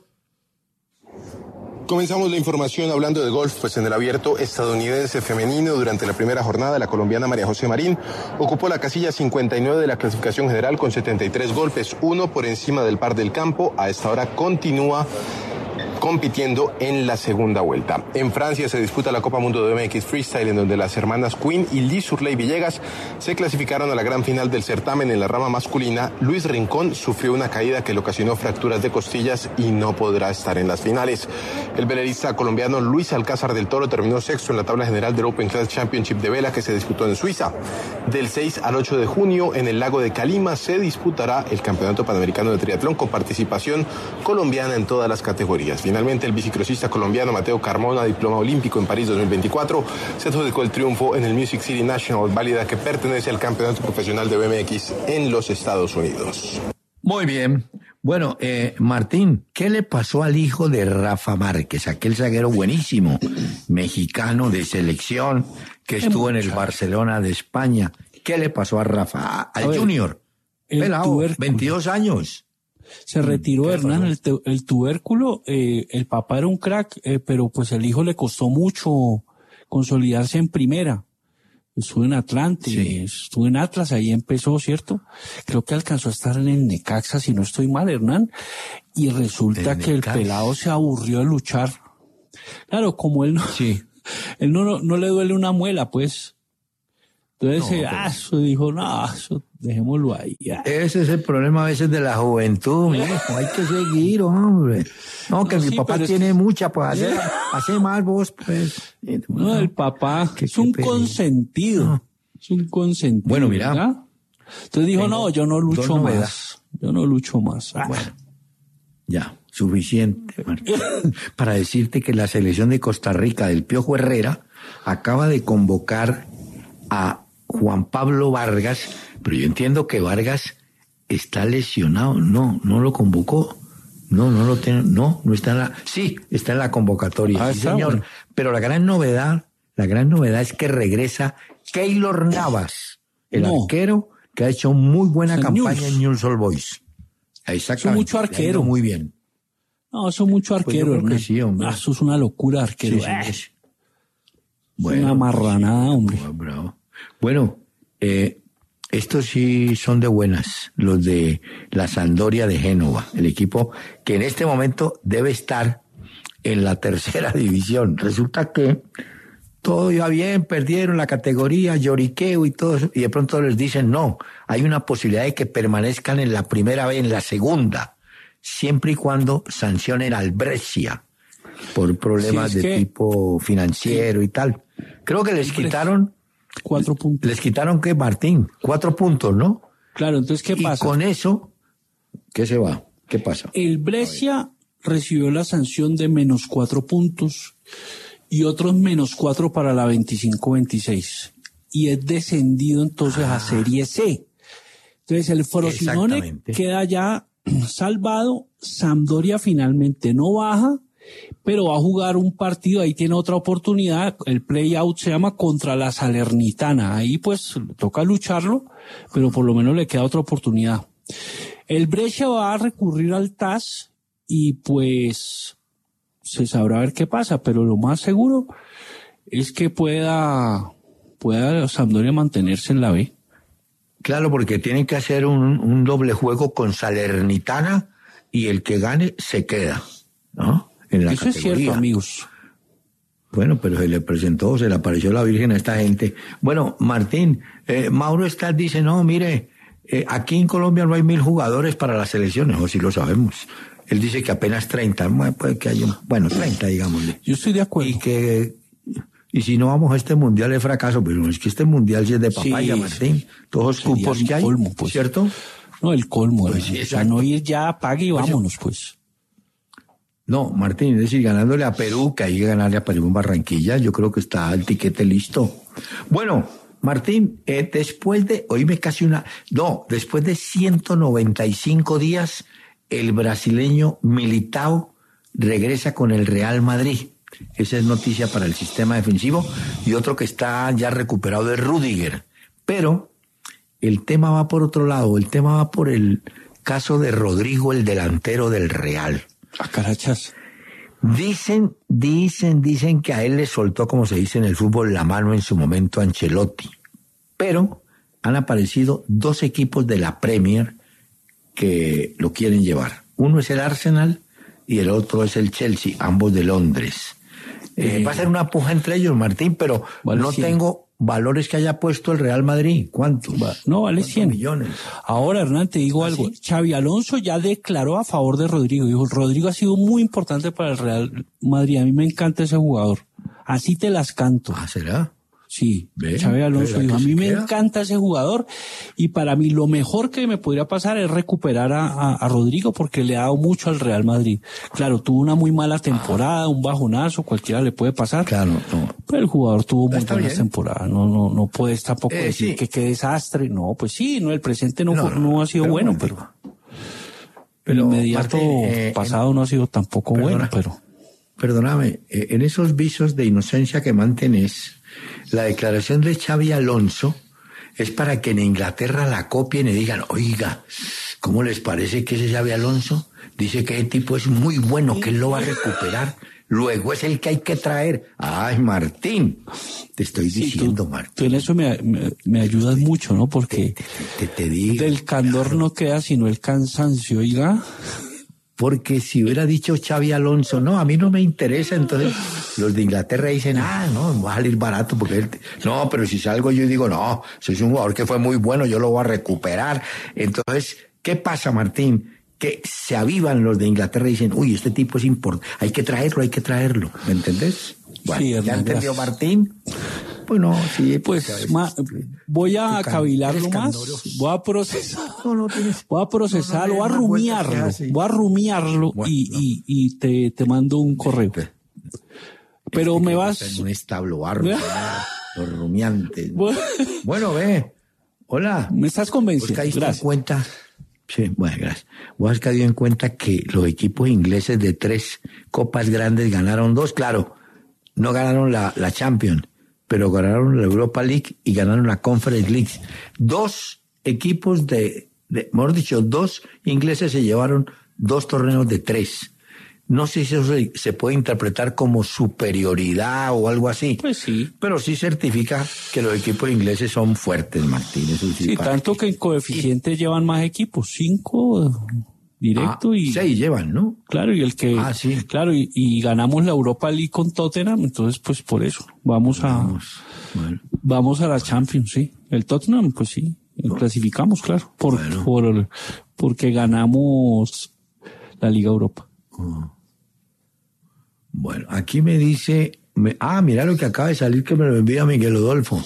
Comenzamos la información hablando de golf, pues en el abierto estadounidense femenino durante la primera jornada la colombiana María José Marín ocupó la casilla cincuenta y nueve de la clasificación general con setenta y tres golpes, uno por encima del par del campo. A esta hora continúa compitiendo en la segunda vuelta. En Francia se disputa la Copa Mundo de B M X Freestyle, en donde las hermanas Quinn y Liz Surley Villegas se clasificaron a la gran final del certamen. En la rama masculina, Luis Rincón sufrió una caída que le ocasionó fracturas de costillas y no podrá estar en las finales. El velerista colombiano Luis Alcázar del Toro terminó sexto en la tabla general del Open Class Championship de vela que se disputó en Suiza. Del seis al ocho de junio, en el lago de Calima, se disputará el Campeonato Panamericano de Triatlón con participación colombiana en todas las categorías. Finalmente, el bicicrosista colombiano Mateo Carmona, diploma olímpico en París dos mil veinticuatro, se adjudicó el triunfo en el Music City National, válida que pertenece al Campeonato Profesional de B M X en los Estados Unidos. Muy bien. Bueno, eh, Martín, ¿qué le pasó al hijo de Rafa Márquez, aquel zaguero buenísimo, mexicano de selección, que estuvo en el Barcelona de España? ¿Qué le pasó a Rafa? Al a ver, Junior. Pelado, veintidós años. Se retiró Hernán, el, el tubérculo, eh, el papá era un crack, eh, pero pues el hijo le costó mucho consolidarse en primera. Estuvo en Atlante, sí. estuvo en Atlas, ahí empezó, ¿cierto? Creo que alcanzó a estar en el Necaxa, si no estoy mal, Hernán, y resulta el que Necaxa. El pelado se aburrió de luchar. Claro, como él no, sí. él no, no, no le duele una muela, pues. Entonces, no, eh, ah, eso dijo, no, eso dejémoslo ahí. Ya. Ese es el problema a veces de la juventud, mijo, hay que seguir, hombre. No, que no, mi sí, papá tiene es... mucha, pues hacer, hacer más vos, pues. No, no el papá que, es un consentido, no. es un consentido. Bueno, mira. ¿verdad? Entonces dijo, no, yo no lucho más, yo no lucho más. Ah. Bueno, ya. suficiente, Martín, para decirte que la selección de Costa Rica del Piojo Herrera acaba de convocar a Juan Pablo Vargas, pero yo entiendo que Vargas está lesionado. No, no lo convocó. No, no lo tiene, no, no está en la, sí, está en la convocatoria, Ah, sí está, señor. bueno. Pero la gran novedad, la gran novedad es que regresa Keylor Navas, el No. arquero que ha hecho muy buena En campaña Newell's. en Newell's Old Boys. Exactamente. mucho Le ha arquero. ido muy bien. No, eso es mucho Pues yo arquero, creo que hermano. sí, hombre. Ah, eso es una locura, arquero. Sí, sí, Eh, sí. una marranada, hombre. Bravo, bravo. Bueno, eh, estos sí son de buenas, los de la Sampdoria de Génova, el equipo que en este momento debe estar en la tercera división. Resulta que todo iba bien, perdieron la categoría, lloriqueo y todo eso, y de pronto les dicen no, hay una posibilidad de que permanezcan en la primera vez, en la segunda, siempre y cuando sancionen al Brescia por problemas Sí, es de que- tipo financiero y tal. Creo que les quitaron, Cuatro puntos. les quitaron que Martín, cuatro puntos, ¿no? Claro, entonces, ¿qué y pasa? con eso, ¿qué se va? ¿Qué pasa? El Brescia recibió la sanción de menos cuatro puntos y otros menos cuatro para la veinticinco veintiséis. Y es descendido entonces Ah. a Serie C. Entonces el Frosinone Exactamente. queda ya salvado. Sampdoria finalmente no baja, pero va a jugar un partido, ahí tiene otra oportunidad, el play-out se llama contra la Salernitana, ahí pues le toca lucharlo, pero por lo menos le queda otra oportunidad. El Brescia va a recurrir al T A S y pues se sabrá ver qué pasa, pero lo más seguro es que pueda, pueda Sampdoria mantenerse en la B. Claro, porque tienen que hacer un, un doble juego con Salernitana y el que gane se queda, ¿no? En la Eso categoría. es cierto, amigos. Bueno, pero se le presentó, se le apareció la Virgen a esta gente. Bueno, Martín, eh, Mauro Estad dice, no, mire, eh, aquí en Colombia no hay mil jugadores para las selecciones, o si lo sabemos. Él dice que apenas treinta, bueno, puede que haya, un- bueno, treinta, digámosle. Yo estoy de acuerdo. Y que, y si no vamos a este mundial es fracaso, pero es que este mundial sí es de papaya, Sí, Martín. Todos los sería cupos un que hay, colmo, pues. ¿cierto? No, el colmo. Pues hermano. sí, O sea, exacto. no ir ya, pague y vámonos, pues. No, Martín, es decir, ganándole a Perú, que hay que ganarle a Perú en Barranquilla, yo creo que está el tiquete listo. Bueno, Martín, eh, después de, oíme casi una, no, después de ciento noventa y cinco días, el brasileño Militao regresa con el Real Madrid. Esa es noticia para el sistema defensivo. Y otro que está ya recuperado es Rüdiger. Pero el tema va por otro lado, el tema va por el caso de Rodrigo, el delantero del Real. A carachas. Dicen, dicen, dicen que a él le soltó, como se dice en el fútbol, la mano en su momento Ancelotti. Pero han aparecido dos equipos de la Premier que lo quieren llevar. Uno es el Arsenal y el otro es el Chelsea, ambos de Londres. Eh, Eh, va a ser una puja entre ellos, Martín, pero vale no cien. tengo valores que haya puesto el Real Madrid. ¿Cuántos? Va- no, vale ¿Cuántos cien. millones? Ahora, Hernán, te digo ¿Ah, algo. sí? Xavi Alonso ya declaró a favor de Rodrigo. Dijo, Rodrigo ha sido muy importante para el Real Madrid. A mí me encanta ese jugador. Así te las canto. Ah, ¿será? Sí, Ve, Xavi Alonso ¿verdad dijo, a que mí se me queda? encanta ese jugador y para mí lo mejor que me podría pasar es recuperar a, a, a Rodrigo porque le ha dado mucho al Real Madrid. Claro, tuvo una muy mala temporada, un bajonazo, cualquiera le puede pasar. Claro, no. Pero el jugador tuvo muy Está buenas bien. temporadas. No, no, no puedes tampoco Eh, decir sí. que qué desastre. No, pues sí, no, el presente no, No, fue- no, no ha sido pero bueno, bueno, pero, pero, el inmediato Martín, eh, pasado no ha sido tampoco Perdona. bueno, pero Perdóname, eh, en esos visos de inocencia que mantenés, la declaración de Xavi Alonso es para que en Inglaterra la copien y digan, oiga, ¿cómo les parece que ese Xavi Alonso? Dice que ese tipo es muy bueno, que él lo va a recuperar. Luego es el que hay que traer. Ay, Martín, te estoy sí, diciendo, tú, Martín. tú en eso me, me, me ayudas mucho, ¿no? Porque Te, te digo. del candor no queda sino el cansancio, oiga. Porque si hubiera dicho Xavi Alonso, no, a mí no me interesa, entonces los de Inglaterra dicen, ah, no, va a salir barato, porque él, no, pero si salgo yo y digo, no, soy un jugador que fue muy bueno, yo lo voy a recuperar. Entonces, ¿qué pasa, Martín? Que se avivan los de Inglaterra y dicen, uy, este tipo es importante, hay que traerlo, hay que traerlo, ¿me entendés? Bueno, Sí, ¿ya Hernán, entendió gracias. Martín? pues no, sí. Pues ma, voy a cavilarlo más, voy a procesar, no, no tienes, voy a procesarlo, no, no, voy a rumiarlo, voy a rumiarlo bueno, y, no. y, y te, te mando un correo. Pero me vas... En un establo barro, los rumiantes. Bueno. bueno, ve. Hola. Me estás convenciendo. ¿Vos caíste en cuenta? Sí, bueno, gracias. Vos has caído en cuenta que los equipos ingleses de tres copas grandes ganaron dos. Claro, no ganaron la, la Champions, pero ganaron la Europa League y ganaron la Conference League. Dos equipos de, de mejor dicho, dos ingleses se llevaron dos torneos de tres. No sé si eso se, se puede interpretar como superioridad o algo así. Pues sí. Pero sí certifica que los equipos ingleses son fuertes, Martín. Eso sí, sí tanto que, que en coeficiente y, llevan más equipos, cinco directo ah, y... Seis llevan, ¿no? Claro, y el que... Ah, sí. Claro, y, y ganamos la Europa League con Tottenham, entonces pues por eso vamos a... Vamos, bueno. vamos a la Champions, sí. El Tottenham, pues sí, no. clasificamos, claro, por, bueno. por porque ganamos la Liga Europa. Oh. Bueno, aquí me dice, me, ah, mira lo que acaba de salir que me lo envía Miguel Odolfo.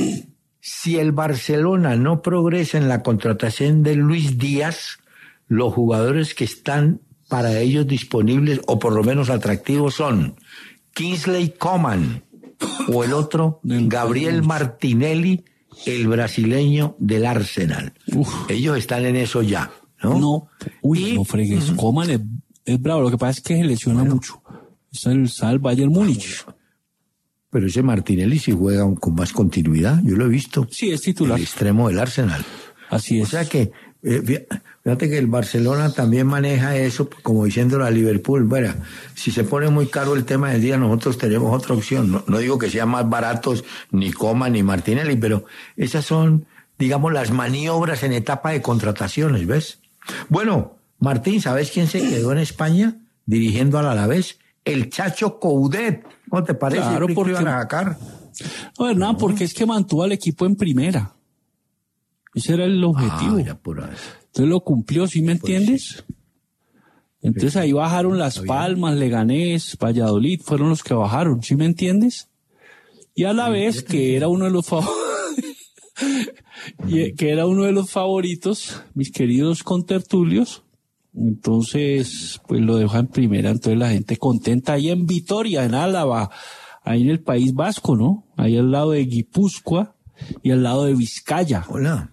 Si el Barcelona no progresa en la contratación de Luis Díaz, los jugadores que están para ellos disponibles o por lo menos atractivos son Kingsley Coman o el otro Gabriel Martinelli, el brasileño del Arsenal. Uf. Ellos están en eso ya, ¿no? No, uy, y, no fregues, uh-huh. Coman es, es bravo, lo que pasa es que se lesiona bueno. mucho. Está el, está el Bayern Múnich. Ah, bueno. Pero ese Martinelli sí juega con más continuidad, yo lo he visto. Sí, es titular. El extremo del Arsenal. Así es. O sea que, eh, fíjate que el Barcelona también maneja eso, como diciéndolo a Liverpool. Bueno, si se pone muy caro el tema del día, nosotros tenemos otra opción. No, no digo que sean más baratos ni Coman ni Martinelli, pero esas son, digamos, las maniobras en etapa de contrataciones, ¿ves? Bueno, Martín, ¿sabes quién se quedó en España dirigiendo al Alavés? El Chacho Coudet, ¿cómo te parece? Claro, porque iban a sacar? No, Hernán, no. porque es que mantuvo al equipo en primera. Ese era el objetivo. Ah, ya por ahí. Entonces lo cumplió, ¿sí me entiendes? Pues sí. Entonces ahí bajaron Las Palmas, Leganés, Valladolid, fueron los que bajaron, ¿sí me entiendes? Y a la sí, vez que era uno de los favoritos, que era uno de los favoritos, mis queridos contertulios. Entonces, pues lo deja en primera, entonces la gente contenta ahí en Vitoria, en Álava, ahí en el País Vasco, ¿no? Ahí al lado de Guipúzcoa y al lado de Vizcaya. Hola.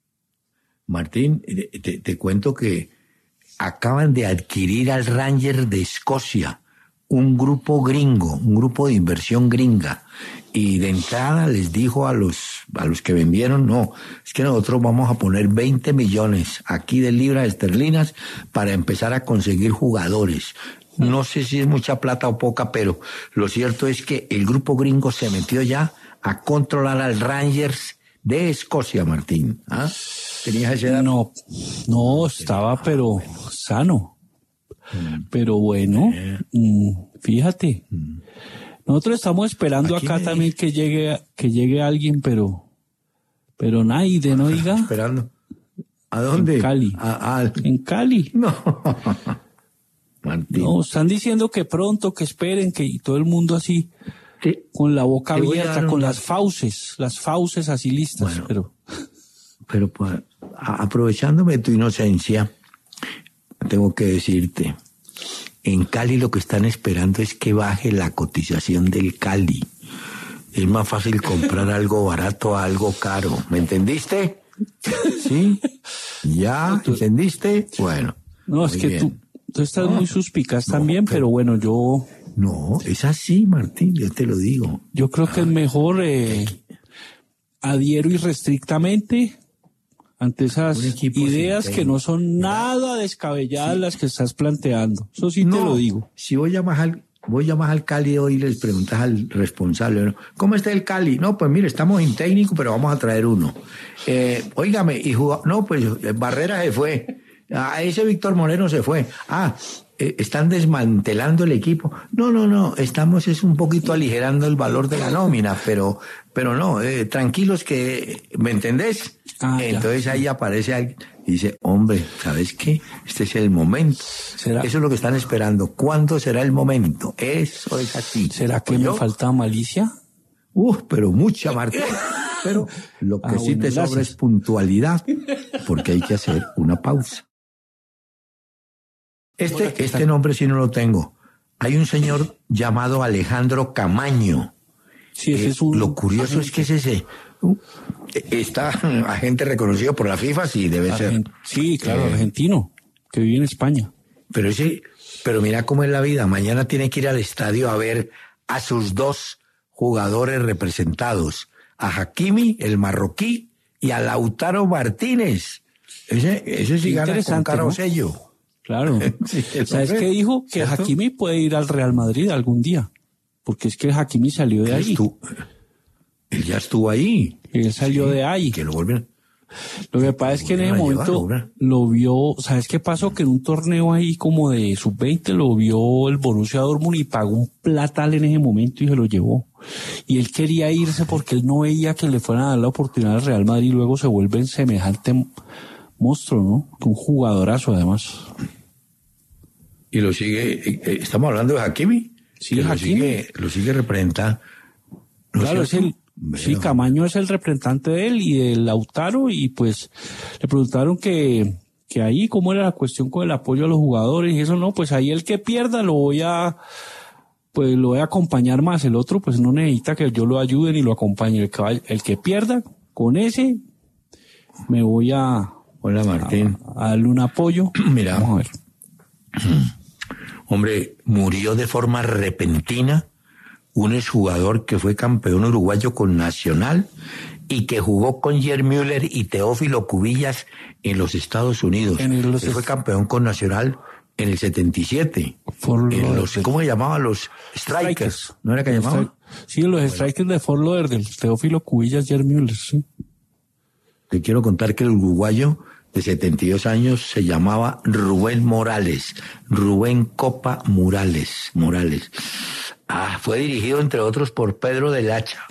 Martín, te, te cuento que acaban de adquirir al Rangers de Escocia, un grupo gringo, un grupo de inversión gringa. Y de entrada les dijo a los a los que vendieron, no, es que nosotros vamos a poner veinte millones aquí de libras esterlinas para empezar a conseguir jugadores. No sé si es mucha plata o poca, pero lo cierto es que el grupo gringo se metió ya a controlar al Rangers de Escocia, Martín. ¿Ah? ¿Tenías ese dato? No, no, estaba pero sano. Mm. Pero bueno, eh. mm, fíjate. Mm. Nosotros estamos esperando Aquí acá me... también que llegue que llegue alguien, pero pero nadie, ¿no diga? Esperando. ¿A dónde? En Cali. A, a... En Cali. No. Martín. No, están diciendo que pronto, que esperen, que y todo el mundo así, ¿Qué? Con la boca abierta, con una... las fauces, las fauces así listas. Bueno, pero pero pues, aprovechándome de tu inocencia, tengo que decirte, en Cali lo que están esperando es que baje la cotización del Cali. Es más fácil comprar algo barato a algo caro. ¿Me entendiste? ¿Sí? ¿Ya? ¿Entendiste? Bueno. No, es que tú, tú estás no, muy suspicaz no, también, pero, pero bueno, yo... No, es así, Martín, yo te lo digo. Yo creo que es mejor eh, adhiero irrestrictamente ante esas ideas que no son nada descabelladas sí. las que estás planteando. Eso sí no, te lo digo. Si vos llamas al, vos llamas al Cali hoy y les preguntas al responsable, ¿no? ¿Cómo está el Cali? No, pues mire, estamos en técnico, pero vamos a traer uno. Eh, óigame, y jugó, no, pues Barrera se fue. Ah, ese Víctor Moreno se fue. Ah, eh, están desmantelando el equipo. No, no, no, estamos es un poquito aligerando el valor de la nómina, pero, pero no, eh, tranquilos que, ¿me entendés? Ah, Entonces ya. Ahí aparece alguien y dice, hombre, ¿sabes qué? Este es el momento. ¿Será? Eso es lo que están esperando. ¿Cuándo será el momento? Eso es así. ¿Será que me falta malicia? Uh, pero mucha, Martín. Pero lo que Ah, sí bueno, te sobra gracias. es puntualidad, porque hay que hacer una pausa. Este, este nombre sí no lo tengo. Hay un señor llamado Alejandro Camaño. Sí, ese Eh, es un... Lo curioso es que es ese. uh, Está agente reconocido por la FIFA, sí, debe ser. Argen- Sí, claro, Eh, argentino, que vive en España. Pero ese, pero mira cómo es la vida. Mañana tiene que ir al estadio a ver a sus dos jugadores representados, a Hakimi, el marroquí, y a Lautaro Martínez. Ese, ese sí Qué gana con interesante, cara o ¿no? sello. Claro. Sí, el ¿Sabes hombre, qué dijo? Que ¿cierto? Hakimi puede ir al Real Madrid algún día. Porque es que Hakimi salió de Él ahí. estuvo- él ya estuvo ahí. Él salió Sí, de ahí. Que lo vuelven. Lo que pasa es que en ese volvieron a momento llevar, ¿verdad? lo vio, ¿sabes qué pasó? Que en un torneo ahí como de sub veinte lo vio el Borussia Dortmund y pagó un platal en ese momento y se lo llevó. Y él quería irse porque él no veía que le fueran a dar la oportunidad al Real Madrid y luego se vuelve en semejante monstruo, ¿no? Un jugadorazo además. Y lo sigue, eh, eh, estamos hablando de Hakimi. Sí, que lo Hakimi. sigue, lo sigue representando. ¿No Claro, es cierto? el, sí, Veo. Camaño es el representante de él y de Lautaro y pues le preguntaron que, que ahí cómo era la cuestión con el apoyo a los jugadores y eso no, pues ahí el que pierda lo voy a, pues lo voy a acompañar más, el otro pues no necesita que yo lo ayude ni lo acompañe, el que, vaya- el que pierda con ese me voy a, Hola, Martín. a darle un apoyo. Mira. Vamos a ver. Hombre, murió de forma repentina un exjugador que fue campeón uruguayo con Nacional y que jugó con Gerd Müller y Teófilo Cubillas en los Estados Unidos. En el- los- Él fue campeón con Nacional en el setenta y siete. Fort En los, Lauderdale. ¿cómo se llamaban? Los Strikers. ¿No era que Los llamaban? stri- Sí, los strikers de Fort Lauderdale, Teófilo Cubillas, Gerd Müller, sí. Te quiero contar que el uruguayo de setenta y dos años se llamaba Rubén Morales. Rubén Copa Morales. Morales. Ah, fue dirigido entre otros por Pedro del Hacha.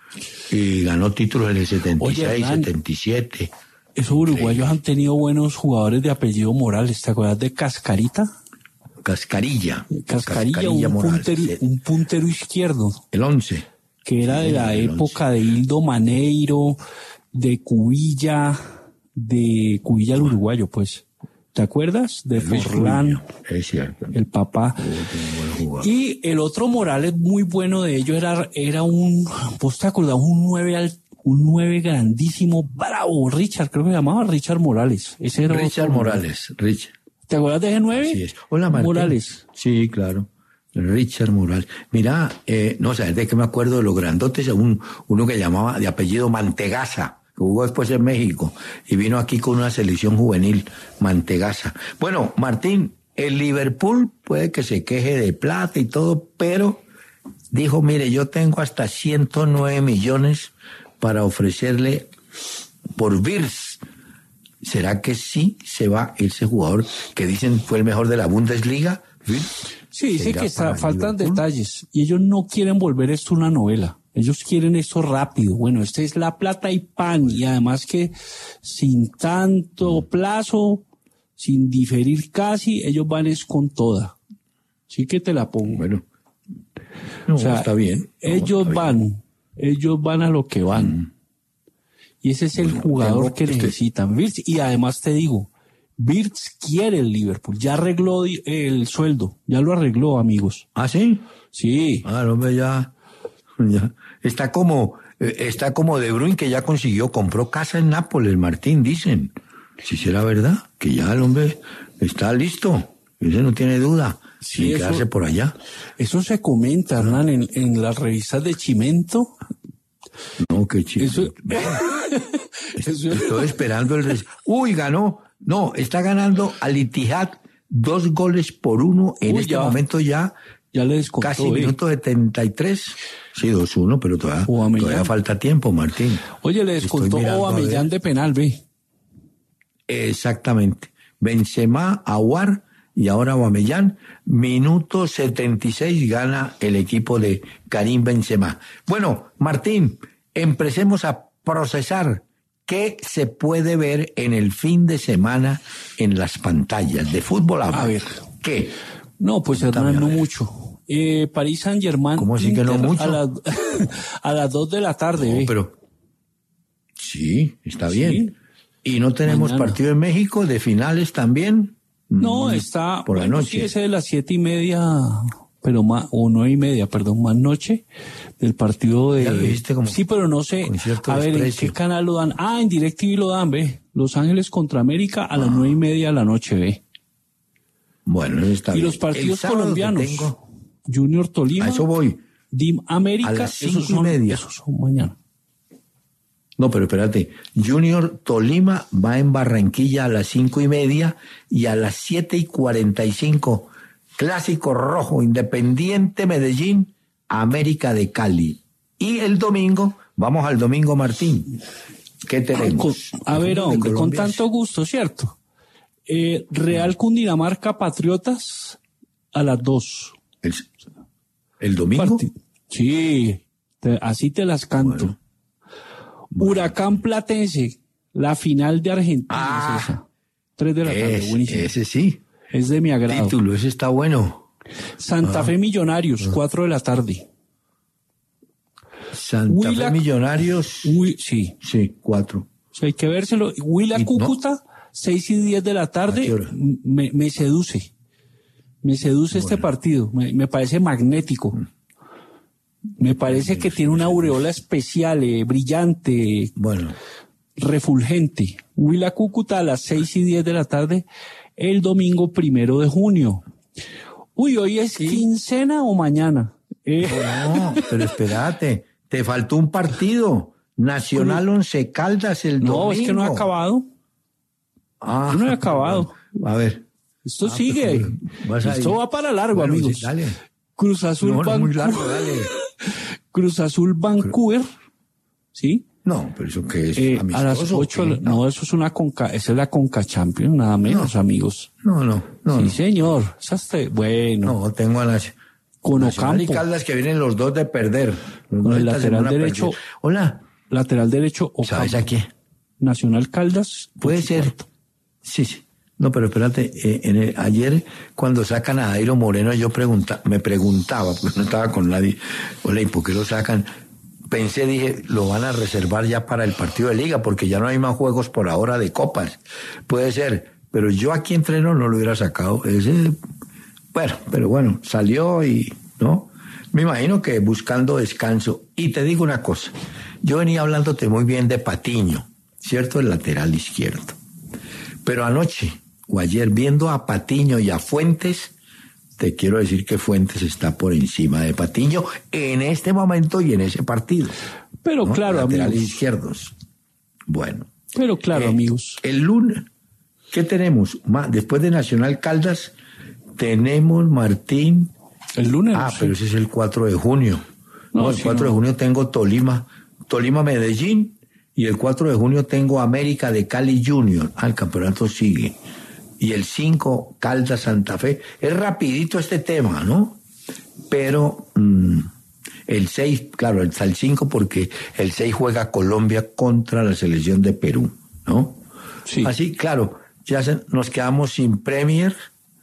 Y ganó títulos en el setenta y seis, Oye, Hernán. setenta y siete. Esos uruguayos han tenido buenos jugadores de apellido Morales. ¿Te acuerdas de Cascarita? Cascarilla. Cascarilla, un, Morales. puntero, el- un puntero izquierdo, El once. que era de la el época de Hildo Maneiro, de Cubilla, de Cubilla el uruguayo, pues. ¿Te acuerdas? De Luis Forlán, Cubillo, es cierto. el papá. Buen jugador. Y el otro Morales muy bueno de ellos era, era un, ¿vos te acordás? Un nueve al, un nueve grandísimo, bravo, Richard, creo que se llamaba Richard Morales. Ese era Richard otro Morales. Richard. ¿Te acuerdas de ese nueve? Así es. Hola, Martín. Morales. Sí, claro. Richard Morales. Mira, eh, no sabes de qué me acuerdo de los grandotes, un, uno que llamaba de apellido Mantegaza, que jugó después en México y vino aquí con una selección juvenil, Mantegaza. Bueno, Martín, el Liverpool puede que se queje de plata y todo, pero dijo, mire, yo tengo hasta ciento nueve millones para ofrecerle por Wirtz. ¿Será que sí se va ese jugador que dicen fue el mejor de la Bundesliga? ¿Wirtz? Sí, dice ¿Será que está, para faltan Liverpool? detalles y ellos no quieren volver esto una novela. Ellos quieren esto rápido. Bueno, esta es la plata y pan y además que sin tanto plazo, sin diferir casi, ellos van es con toda. Sí que te la pongo. Bueno, no, O sea, está bien. No, ellos está van, bien. ellos van a lo que van. Y ese es el Bueno, jugador tengo- que este- necesitan. Wirtz, y además te digo, Wirtz quiere el Liverpool. Ya arregló di- el sueldo. Ya lo arregló, amigos. ¿Ah, sí? Sí. Ah, el hombre ya, ya. Está como, eh, está como De Bruyne que ya consiguió, compró casa en Nápoles, Martín, dicen. Si será verdad, que ya el hombre está listo. Ese no tiene duda. Sí, Sin eso- quedarse por allá. Eso se comenta, Hernán, en, en las revistas de Chimento. No, qué chido. Eso, eso- Estoy esperando el... res- Uy, ganó. No, está ganando al Ittihad dos goles por uno. En Uy, este ya. momento ya ya le descontó. casi eh. minuto setenta y tres. Sí, dos uno, pero todavía, Aubameyang. todavía falta tiempo, Martín. Oye, le Estoy descontó mirando a Aubameyang ver. de penal, ve. Exactamente. Benzema, Aouar y ahora Aubameyang. Minuto setenta y seis gana el equipo de Karim Benzema. Bueno, Martín, empecemos a procesar qué se puede ver en el fin de semana en las pantallas de fútbol. A ver. ¿Qué? No, pues Cuéntame, Hernán, no a ver. mucho. Eh, París Saint-Germain. ¿Cómo así que no mucho? A, la, a las dos de la tarde. No, ve. pero sí, está Sí. bien. ¿Y no tenemos Mañana. partido en México de finales también? No, Mm, está por la bueno, noche. sí, ese de las siete y media, pero más, o nueve y media, perdón, más noche del partido de. Ya lo dijiste como sí, pero no sé. con cierto A ver, ¿en desprecio. qué canal lo dan? Ah, en DirecTV lo dan, ve. Los Ángeles contra América a las nueve y media de la noche, ve. Bueno, eso está Y bien. los partidos El sábado que colombianos. tengo- Junior Tolima. a eso voy. D I M América. A las esos cinco y son, media. esos son mañana. No, pero espérate. Junior Tolima va en Barranquilla a las cinco y media y a las siete y cuarenta y cinco. Clásico rojo, Independiente Medellín, América de Cali. Y el domingo, vamos al domingo, Martín. ¿Qué tenemos? Con- a ver, El fútbol de hombre, con Colombia tanto gusto, ¿cierto? Eh, Real Cundinamarca Patriotas a las dos. ¿El, el domingo? Parti- Sí, te- así te las canto. Bueno. Huracán Platense, la final de Argentina Ah, es esa. Tres de la tarde, Es- buenísimo. ese sí. Es de mi agrado. Título, ese está bueno. Santa Ah. Fe Millonarios, cuatro de la tarde. Santa Huila- Fe Millonarios. Uy, sí, Sí, cuatro. o sea, hay que vérselo. Huila Y no- Cúcuta, seis y diez de la ¿A tarde, qué hora? me, me seduce. Me seduce este partido, me, me parece magnético. Me parece que tiene una aureola especial, eh, brillante, Bueno, refulgente. Huila Cúcuta a las seis y diez de la tarde, el domingo primero de junio. Uy, ¿hoy es quincena o mañana? Eh, no, pero espérate, te faltó un partido. Nacional Once Caldas el domingo. no, es que no ha acabado. Ah, Yo no he acabado. A ver. Esto Ah, sigue. pues, vas a Esto ir. va para largo, Bueno, amigos. sí, dale. Cruz Azul, No, no, Vancouver. muy largo, dale. Cruz Azul, Vancouver. ¿Sí? No, pero eso que es Eh, a las amistoso, ocho. ¿o qué? No, eso es una Conca. Esa es la Conca Champions, nada menos, amigos. No, no, no. sí, no. señor. Esa está- bueno. No, tengo a las Con Nacional y Ocampo. Caldas que vienen los dos de perder. Los Con dos el esta lateral semana derecho. perdieron. Hola, Lateral derecho, ¿sabes Ocampo. a quién? Nacional Caldas. Puede ocho y ser. cuarto. Sí, sí. No, pero espérate, eh, en el- ayer cuando sacan a Dairo Moreno yo pregunta, me preguntaba, porque no estaba con nadie, hola, ¿y por qué lo sacan? Pensé, dije, lo van a reservar ya para el partido de liga, porque ya no hay más juegos por ahora de copas. Puede ser, pero yo aquí entreno no lo hubiera sacado. Ese, bueno, pero bueno, salió y, ¿no? Me imagino que buscando descanso. Y te digo una cosa, yo venía hablándote muy bien de Patiño, ¿cierto? El lateral izquierdo. Pero anoche o ayer viendo a Patiño y a Fuentes, te quiero decir que Fuentes está por encima de Patiño en este momento y en ese partido. Pero ¿no? claro, Laterales amigos. izquierdos. Bueno. Pero claro, Eh, amigos. El lunes, ¿qué tenemos? Ma- Después de Nacional Caldas, tenemos Martín. El lunes. Ah, no sé. pero ese es el cuatro de junio. No, No, el sí, cuatro no. de junio tengo Tolima, Tolima Medellín, y el cuatro de junio tengo América de Cali Junior. Ah, el campeonato sigue. Y el cinco, Caldas Santa Fe. Es rapidito este tema, ¿no? Pero mm, el seis, claro, está el cinco porque el seis juega Colombia contra la selección de Perú, ¿no? Sí. Así, claro, ya se- nos quedamos sin Premier.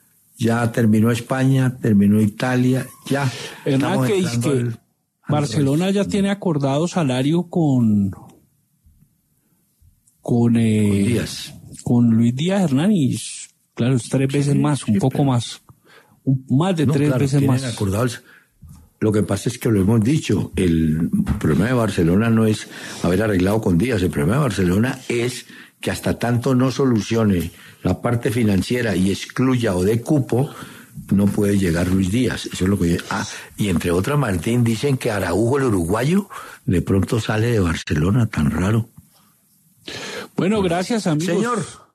Ya terminó España, terminó Italia, ya. Hernán, estamos que dice entrando que al- al- Barcelona ya tiene acordado salario con con, eh, Con Díaz. con Luis Díaz Hernán y claro, es tres veces más, un sí, poco pero- más, un- más de No, tres claro, veces tienen más. acordados. Lo que pasa es que lo hemos dicho, el problema de Barcelona no es haber arreglado con Díaz, el problema de Barcelona es que hasta tanto no solucione la parte financiera y excluya o dé cupo, no puede llegar Luis Díaz. Eso es lo que... Ah, y entre otras, Martín, dicen que Araujo, el uruguayo, de pronto sale de Barcelona, tan raro. Bueno, gracias amigos. Señor.